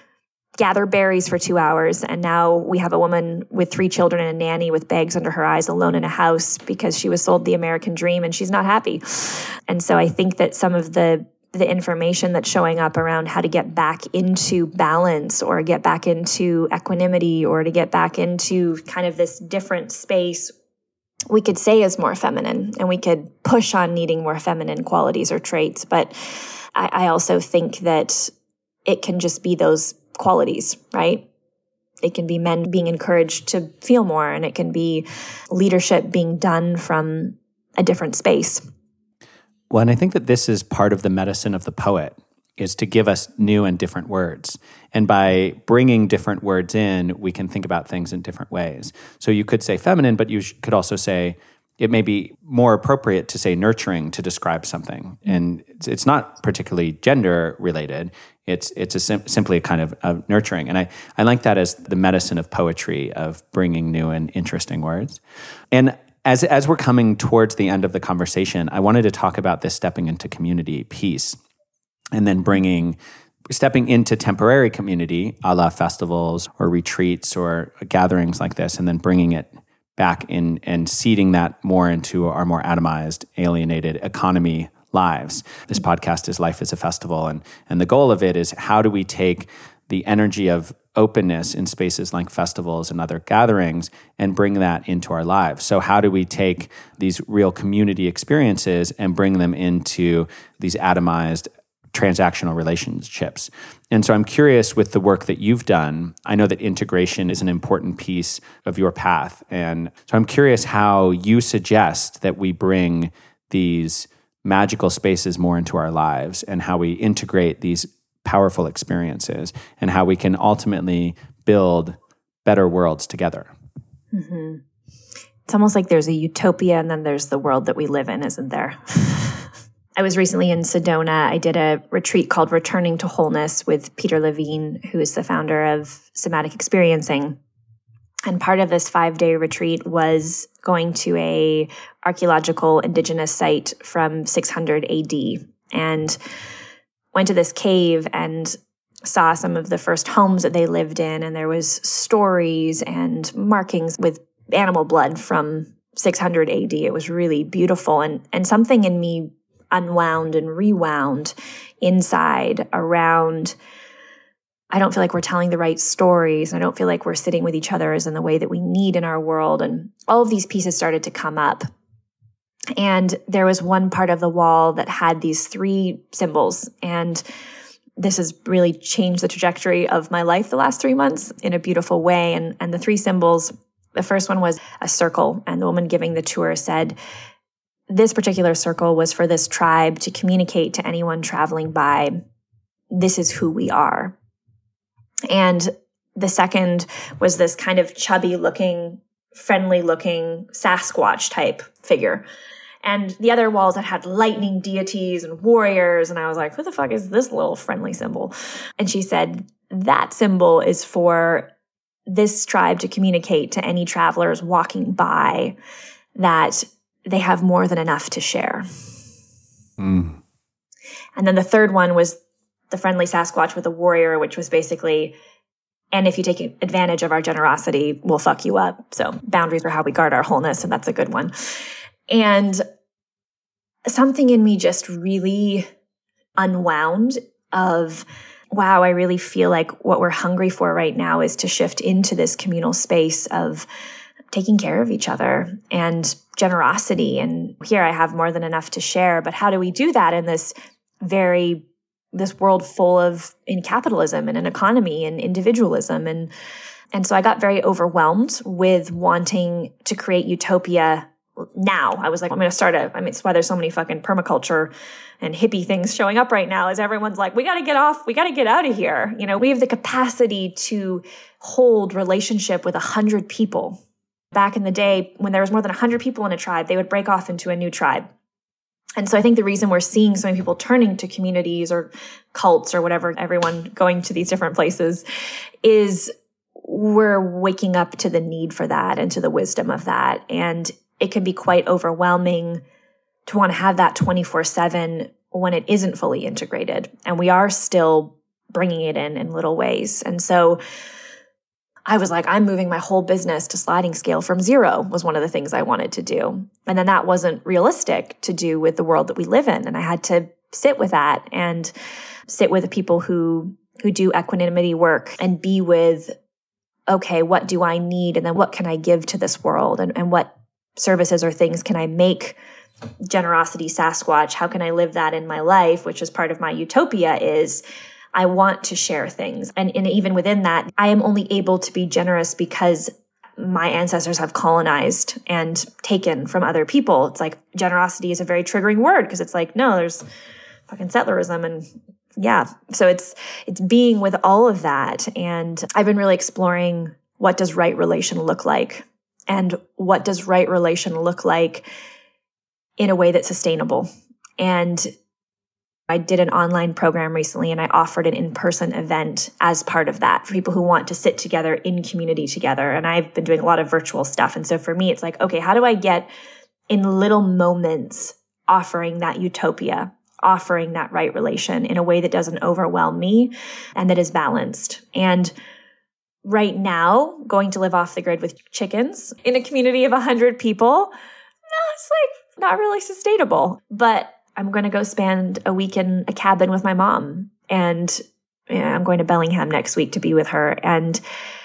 gather berries for two hours. And now we have a woman with three children and a nanny with bags under her eyes alone in a house because she was sold the American dream and she's not happy. And so I think that some of the the information that's showing up around how to get back into balance or get back into equanimity or to get back into kind of this different space, we could say is more feminine, and we could push on needing more feminine qualities or traits. But I, I also think that it can just be those qualities, right? It can be men being encouraged to feel more, and it can be leadership being done from a different space. Well, and I think that this is part of the medicine of the poet, is to give us new and different words. And by bringing different words in, we can think about things in different ways. So you could say feminine, but you sh- could also say, it may be more appropriate to say nurturing to describe something. And it's, it's not particularly gender related. It's it's a sim- simply a kind of, of nurturing. And I, I like that as the medicine of poetry, of bringing new and interesting words. And As as we're coming towards the end of the conversation, I wanted to talk about this stepping into community piece, and then bringing, stepping into temporary community, a la festivals or retreats or gatherings like this, and then bringing it back in and seeding that more into our more atomized, alienated economy lives. This podcast is Life is a Festival, and and the goal of it is, how do we take the energy of openness in spaces like festivals and other gatherings and bring that into our lives? So how do we take these real community experiences and bring them into these atomized transactional relationships? And so I'm curious, with the work that you've done, I know that integration is an important piece of your path. And so I'm curious how you suggest that we bring these magical spaces more into our lives, and how we integrate these powerful experiences, and how we can ultimately build better worlds together. Mm-hmm. It's almost like there's a utopia and then there's the world that we live in, isn't there? I was recently in Sedona. I did a retreat called Returning to Wholeness with Peter Levine, who is the founder of Somatic Experiencing. And part of this five-day retreat was going to a archaeological indigenous site from six hundred A D, and went to this cave and saw some of the first homes that they lived in. And there was stories and markings with animal blood from six hundred A D. It was really beautiful. And, and something in me unwound and rewound inside around, I don't feel like we're telling the right stories. I don't feel like we're sitting with each other as in the way that we need in our world. And all of these pieces started to come up. And there was one part of the wall that had these three symbols. And this has really changed the trajectory of my life the last three months in a beautiful way. And, and the three symbols, the first one was a circle. And the woman giving the tour said, this particular circle was for this tribe to communicate to anyone traveling by, this is who we are. And the second was this kind of chubby looking, friendly looking Sasquatch type figure. And the other walls that had lightning deities and warriors. And I was like, who the fuck is this little friendly symbol? And she said, that symbol is for this tribe to communicate to any travelers walking by that they have more than enough to share. Mm. And then the third one was the friendly Sasquatch with a warrior, which was basically, and if you take advantage of our generosity, we'll fuck you up. So boundaries are how we guard our wholeness, and that's a good one. And something in me just really unwound of, wow, I really feel like what we're hungry for right now is to shift into this communal space of taking care of each other and generosity. And here I have more than enough to share. But how do we do that in this very, this world full of, in capitalism and an economy and individualism? And, and so I got very overwhelmed with wanting to create utopia now. I was like, I'm going to start a, I mean, it's why there's so many fucking permaculture and hippie things showing up right now, is everyone's like, we got to get off, we got to get out of here. You know, we have the capacity to hold relationship with a hundred people. Back in the day, when there was more than a hundred people in a tribe, they would break off into a new tribe. And so I think the reason we're seeing so many people turning to communities or cults or whatever, everyone going to these different places, is we're waking up to the need for that and to the wisdom of that. And it can be quite overwhelming to want to have that twenty-four seven when it isn't fully integrated. And we are still bringing it in in little ways. And so I was like, I'm moving my whole business to sliding scale from zero was one of the things I wanted to do. And then that wasn't realistic to do with the world that we live in. And I had to sit with that and sit with the people who, who do equanimity work and be with, okay, what do I need? And then what can I give to this world? And, and what services or things can I make generosity Sasquatch? How can I live that in my life? Which is part of my utopia is I want to share things. And, and even within that, I am only able to be generous because my ancestors have colonized and taken from other people. It's like generosity is a very triggering word because it's like, no, there's fucking settlerism and yeah. So it's, it's being with all of that. And I've been really exploring what does right relation look like and what does right relation look like in a way that's sustainable. And I did an online program recently and I offered an in-person event as part of that for people who want to sit together in community together. And I've been doing a lot of virtual stuff. And so for me, it's like, okay, how do I get in little moments offering that utopia, offering that right relation in a way that doesn't overwhelm me and that is balanced? And right now, going to live off the grid with chickens in a community of one hundred people, no, it's like not really sustainable. But I'm going to go spend a week in a cabin with my mom. And yeah, I'm going to Bellingham next week to be with her. And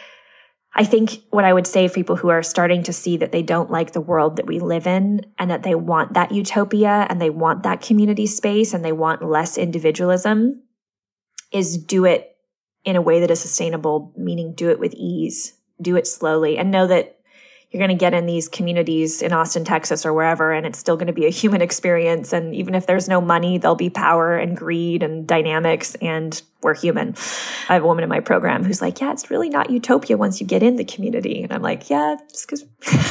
I think what I would say for people who are starting to see that they don't like the world that we live in and that they want that utopia and they want that community space and they want less individualism is do it in a way that is sustainable, meaning do it with ease, do it slowly, and know that you're going to get in these communities in Austin, Texas, or wherever, and it's still going to be a human experience. And even if there's no money, there'll be power and greed and dynamics, and we're human. I have a woman in my program who's like, yeah, it's really not utopia once you get in the community. And I'm like, yeah, just because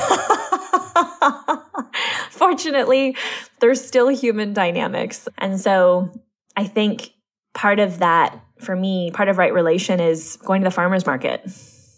fortunately, there's still human dynamics. And so I think part of that, for me, part of right relation is going to the farmer's market,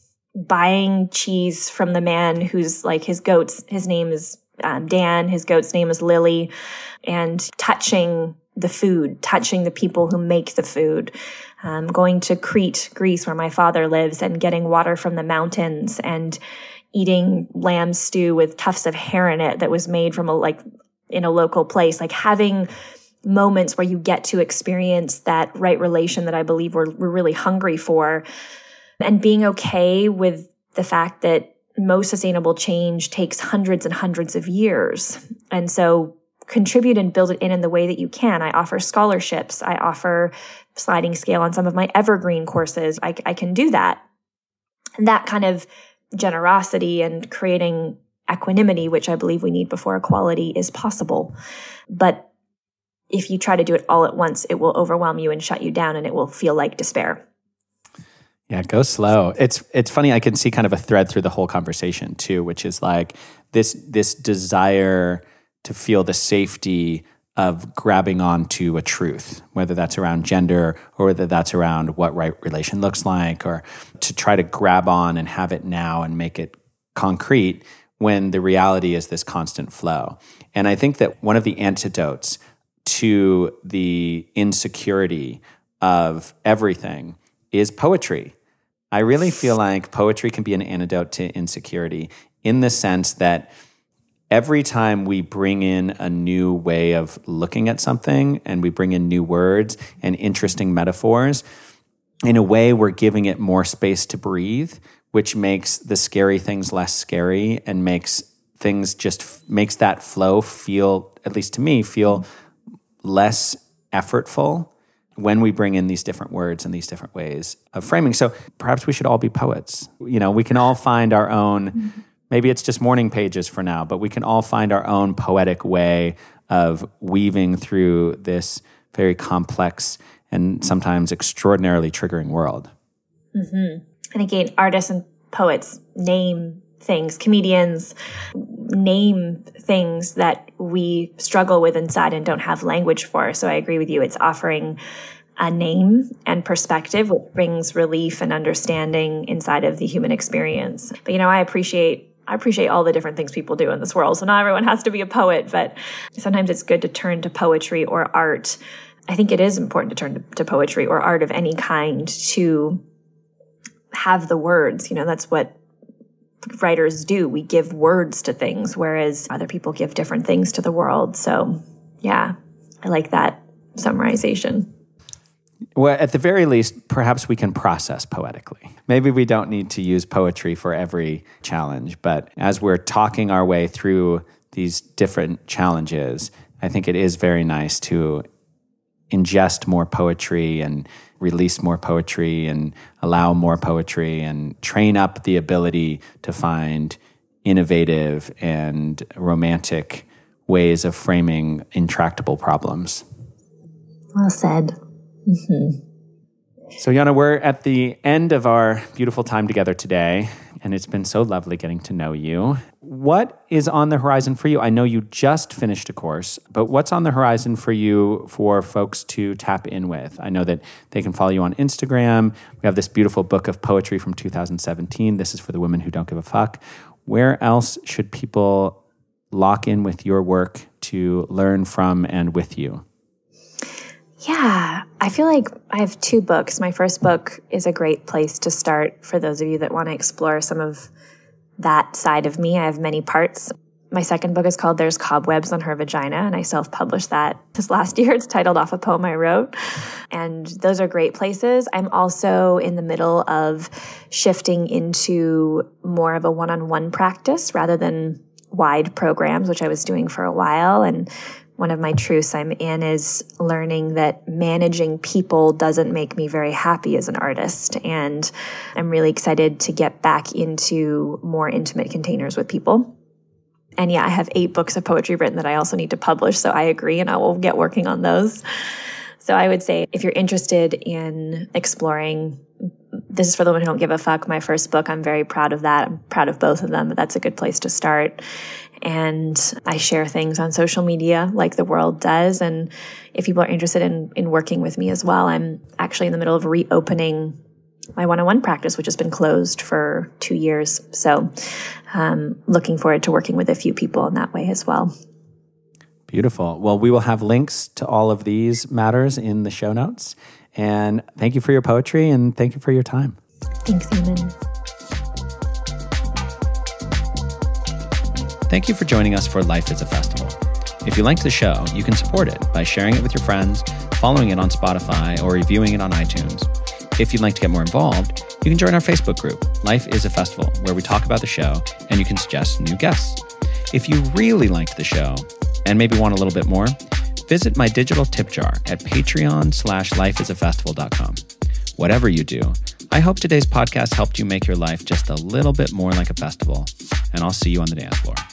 buying cheese from the man who's like his goats, his name is um, Dan, his goat's name is Lily, and touching the food, touching the people who make the food, um, going to Crete, Greece, where my father lives, and getting water from the mountains and eating lamb stew with tufts of hair in it that was made from a, like in a local place, like having moments where you get to experience that right relation that I believe we're, we're really hungry for. And being okay with the fact that most sustainable change takes hundreds and hundreds of years. And so contribute and build it in in the way that you can. I offer scholarships. I offer sliding scale on some of my evergreen courses. I, I can do that. And that kind of generosity and creating equanimity, which I believe we need before equality, is possible. But if you try to do it all at once, it will overwhelm you and shut you down, and it will feel like despair. Yeah, go slow. It's it's funny. I can see kind of a thread through the whole conversation too, which is like this this desire to feel the safety of grabbing onto a truth, whether that's around gender or whether that's around what right relation looks like, or to try to grab on and have it now and make it concrete when the reality is this constant flow. And I think that one of the antidotes to the insecurity of everything is poetry. I really feel like poetry can be an antidote to insecurity in the sense that every time we bring in a new way of looking at something and we bring in new words and interesting metaphors, in a way we're giving it more space to breathe, which makes the scary things less scary and makes things just, makes that flow feel, at least to me, feel less effortful when we bring in these different words and these different ways of framing. So perhaps we should all be poets. You know, we can all find our own, maybe it's just morning pages for now, but we can all find our own poetic way of weaving through this very complex and sometimes extraordinarily triggering world. Mm-hmm. And again, artists and poets name things, comedians name things that we struggle with inside and don't have language for. So I agree with you. It's offering a name and perspective, which brings relief and understanding inside of the human experience. But, you know, I appreciate I appreciate all the different things people do in this world. So not everyone has to be a poet, but sometimes it's good to turn to poetry or art. I think it is important to turn to, to poetry or art of any kind to have the words. You know, that's what writers do. We give words to things, whereas other people give different things to the world. So yeah, I like that summarization. Well, at the very least, perhaps we can process poetically. Maybe we don't need to use poetry for every challenge, but as we're talking our way through these different challenges, I think it is very nice to ingest more poetry and release more poetry and allow more poetry and train up the ability to find innovative and romantic ways of framing intractable problems. Well said. Mm-hmm. So, Yana, we're at the end of our beautiful time together today, and it's been so lovely getting to know you. What is on the horizon for you? I know you just finished a course, but what's on the horizon for you for folks to tap in with? I know that they can follow you on Instagram. We have this beautiful book of poetry from two thousand seventeen. This is for the women who don't give a fuck. Where else should people lock in with your work to learn from and with you? Yeah, I feel like I have two books. My first book is a great place to start for those of you that want to explore some of that side of me. I have many parts. My second book is called There's Cobwebs on Her Vagina, and I self-published that this last year. It's titled off a poem I wrote, and those are great places. I'm also in the middle of shifting into more of a one-on-one practice rather than wide programs, which I was doing for a while, and one of my truths I'm in is learning that managing people doesn't make me very happy as an artist. And I'm really excited to get back into more intimate containers with people. And yeah, I have eight books of poetry written that I also need to publish. So I agree, and I will get working on those. So I would say if you're interested in exploring, this is for the women who don't give a fuck, my first book, I'm very proud of that. I'm proud of both of them, but that's a good place to start. And I share things on social media like the world does. And if people are interested in, in working with me as well, I'm actually in the middle of reopening my one-on-one practice, which has been closed for two years. So um, looking forward to working with a few people in that way as well. Beautiful. Well, we will have links to all of these matters in the show notes. And thank you for your poetry, and thank you for your time. Thanks, Eamon. Thank you for joining us for Life is a Festival. If you liked the show, you can support it by sharing it with your friends, following it on Spotify, or reviewing it on iTunes. If you'd like to get more involved, you can join our Facebook group, Life is a Festival, where we talk about the show and you can suggest new guests. If you really liked the show and maybe want a little bit more, visit my digital tip jar at patreon slash lifeisafestival.com. Whatever you do, I hope today's podcast helped you make your life just a little bit more like a festival, and I'll see you on the dance floor.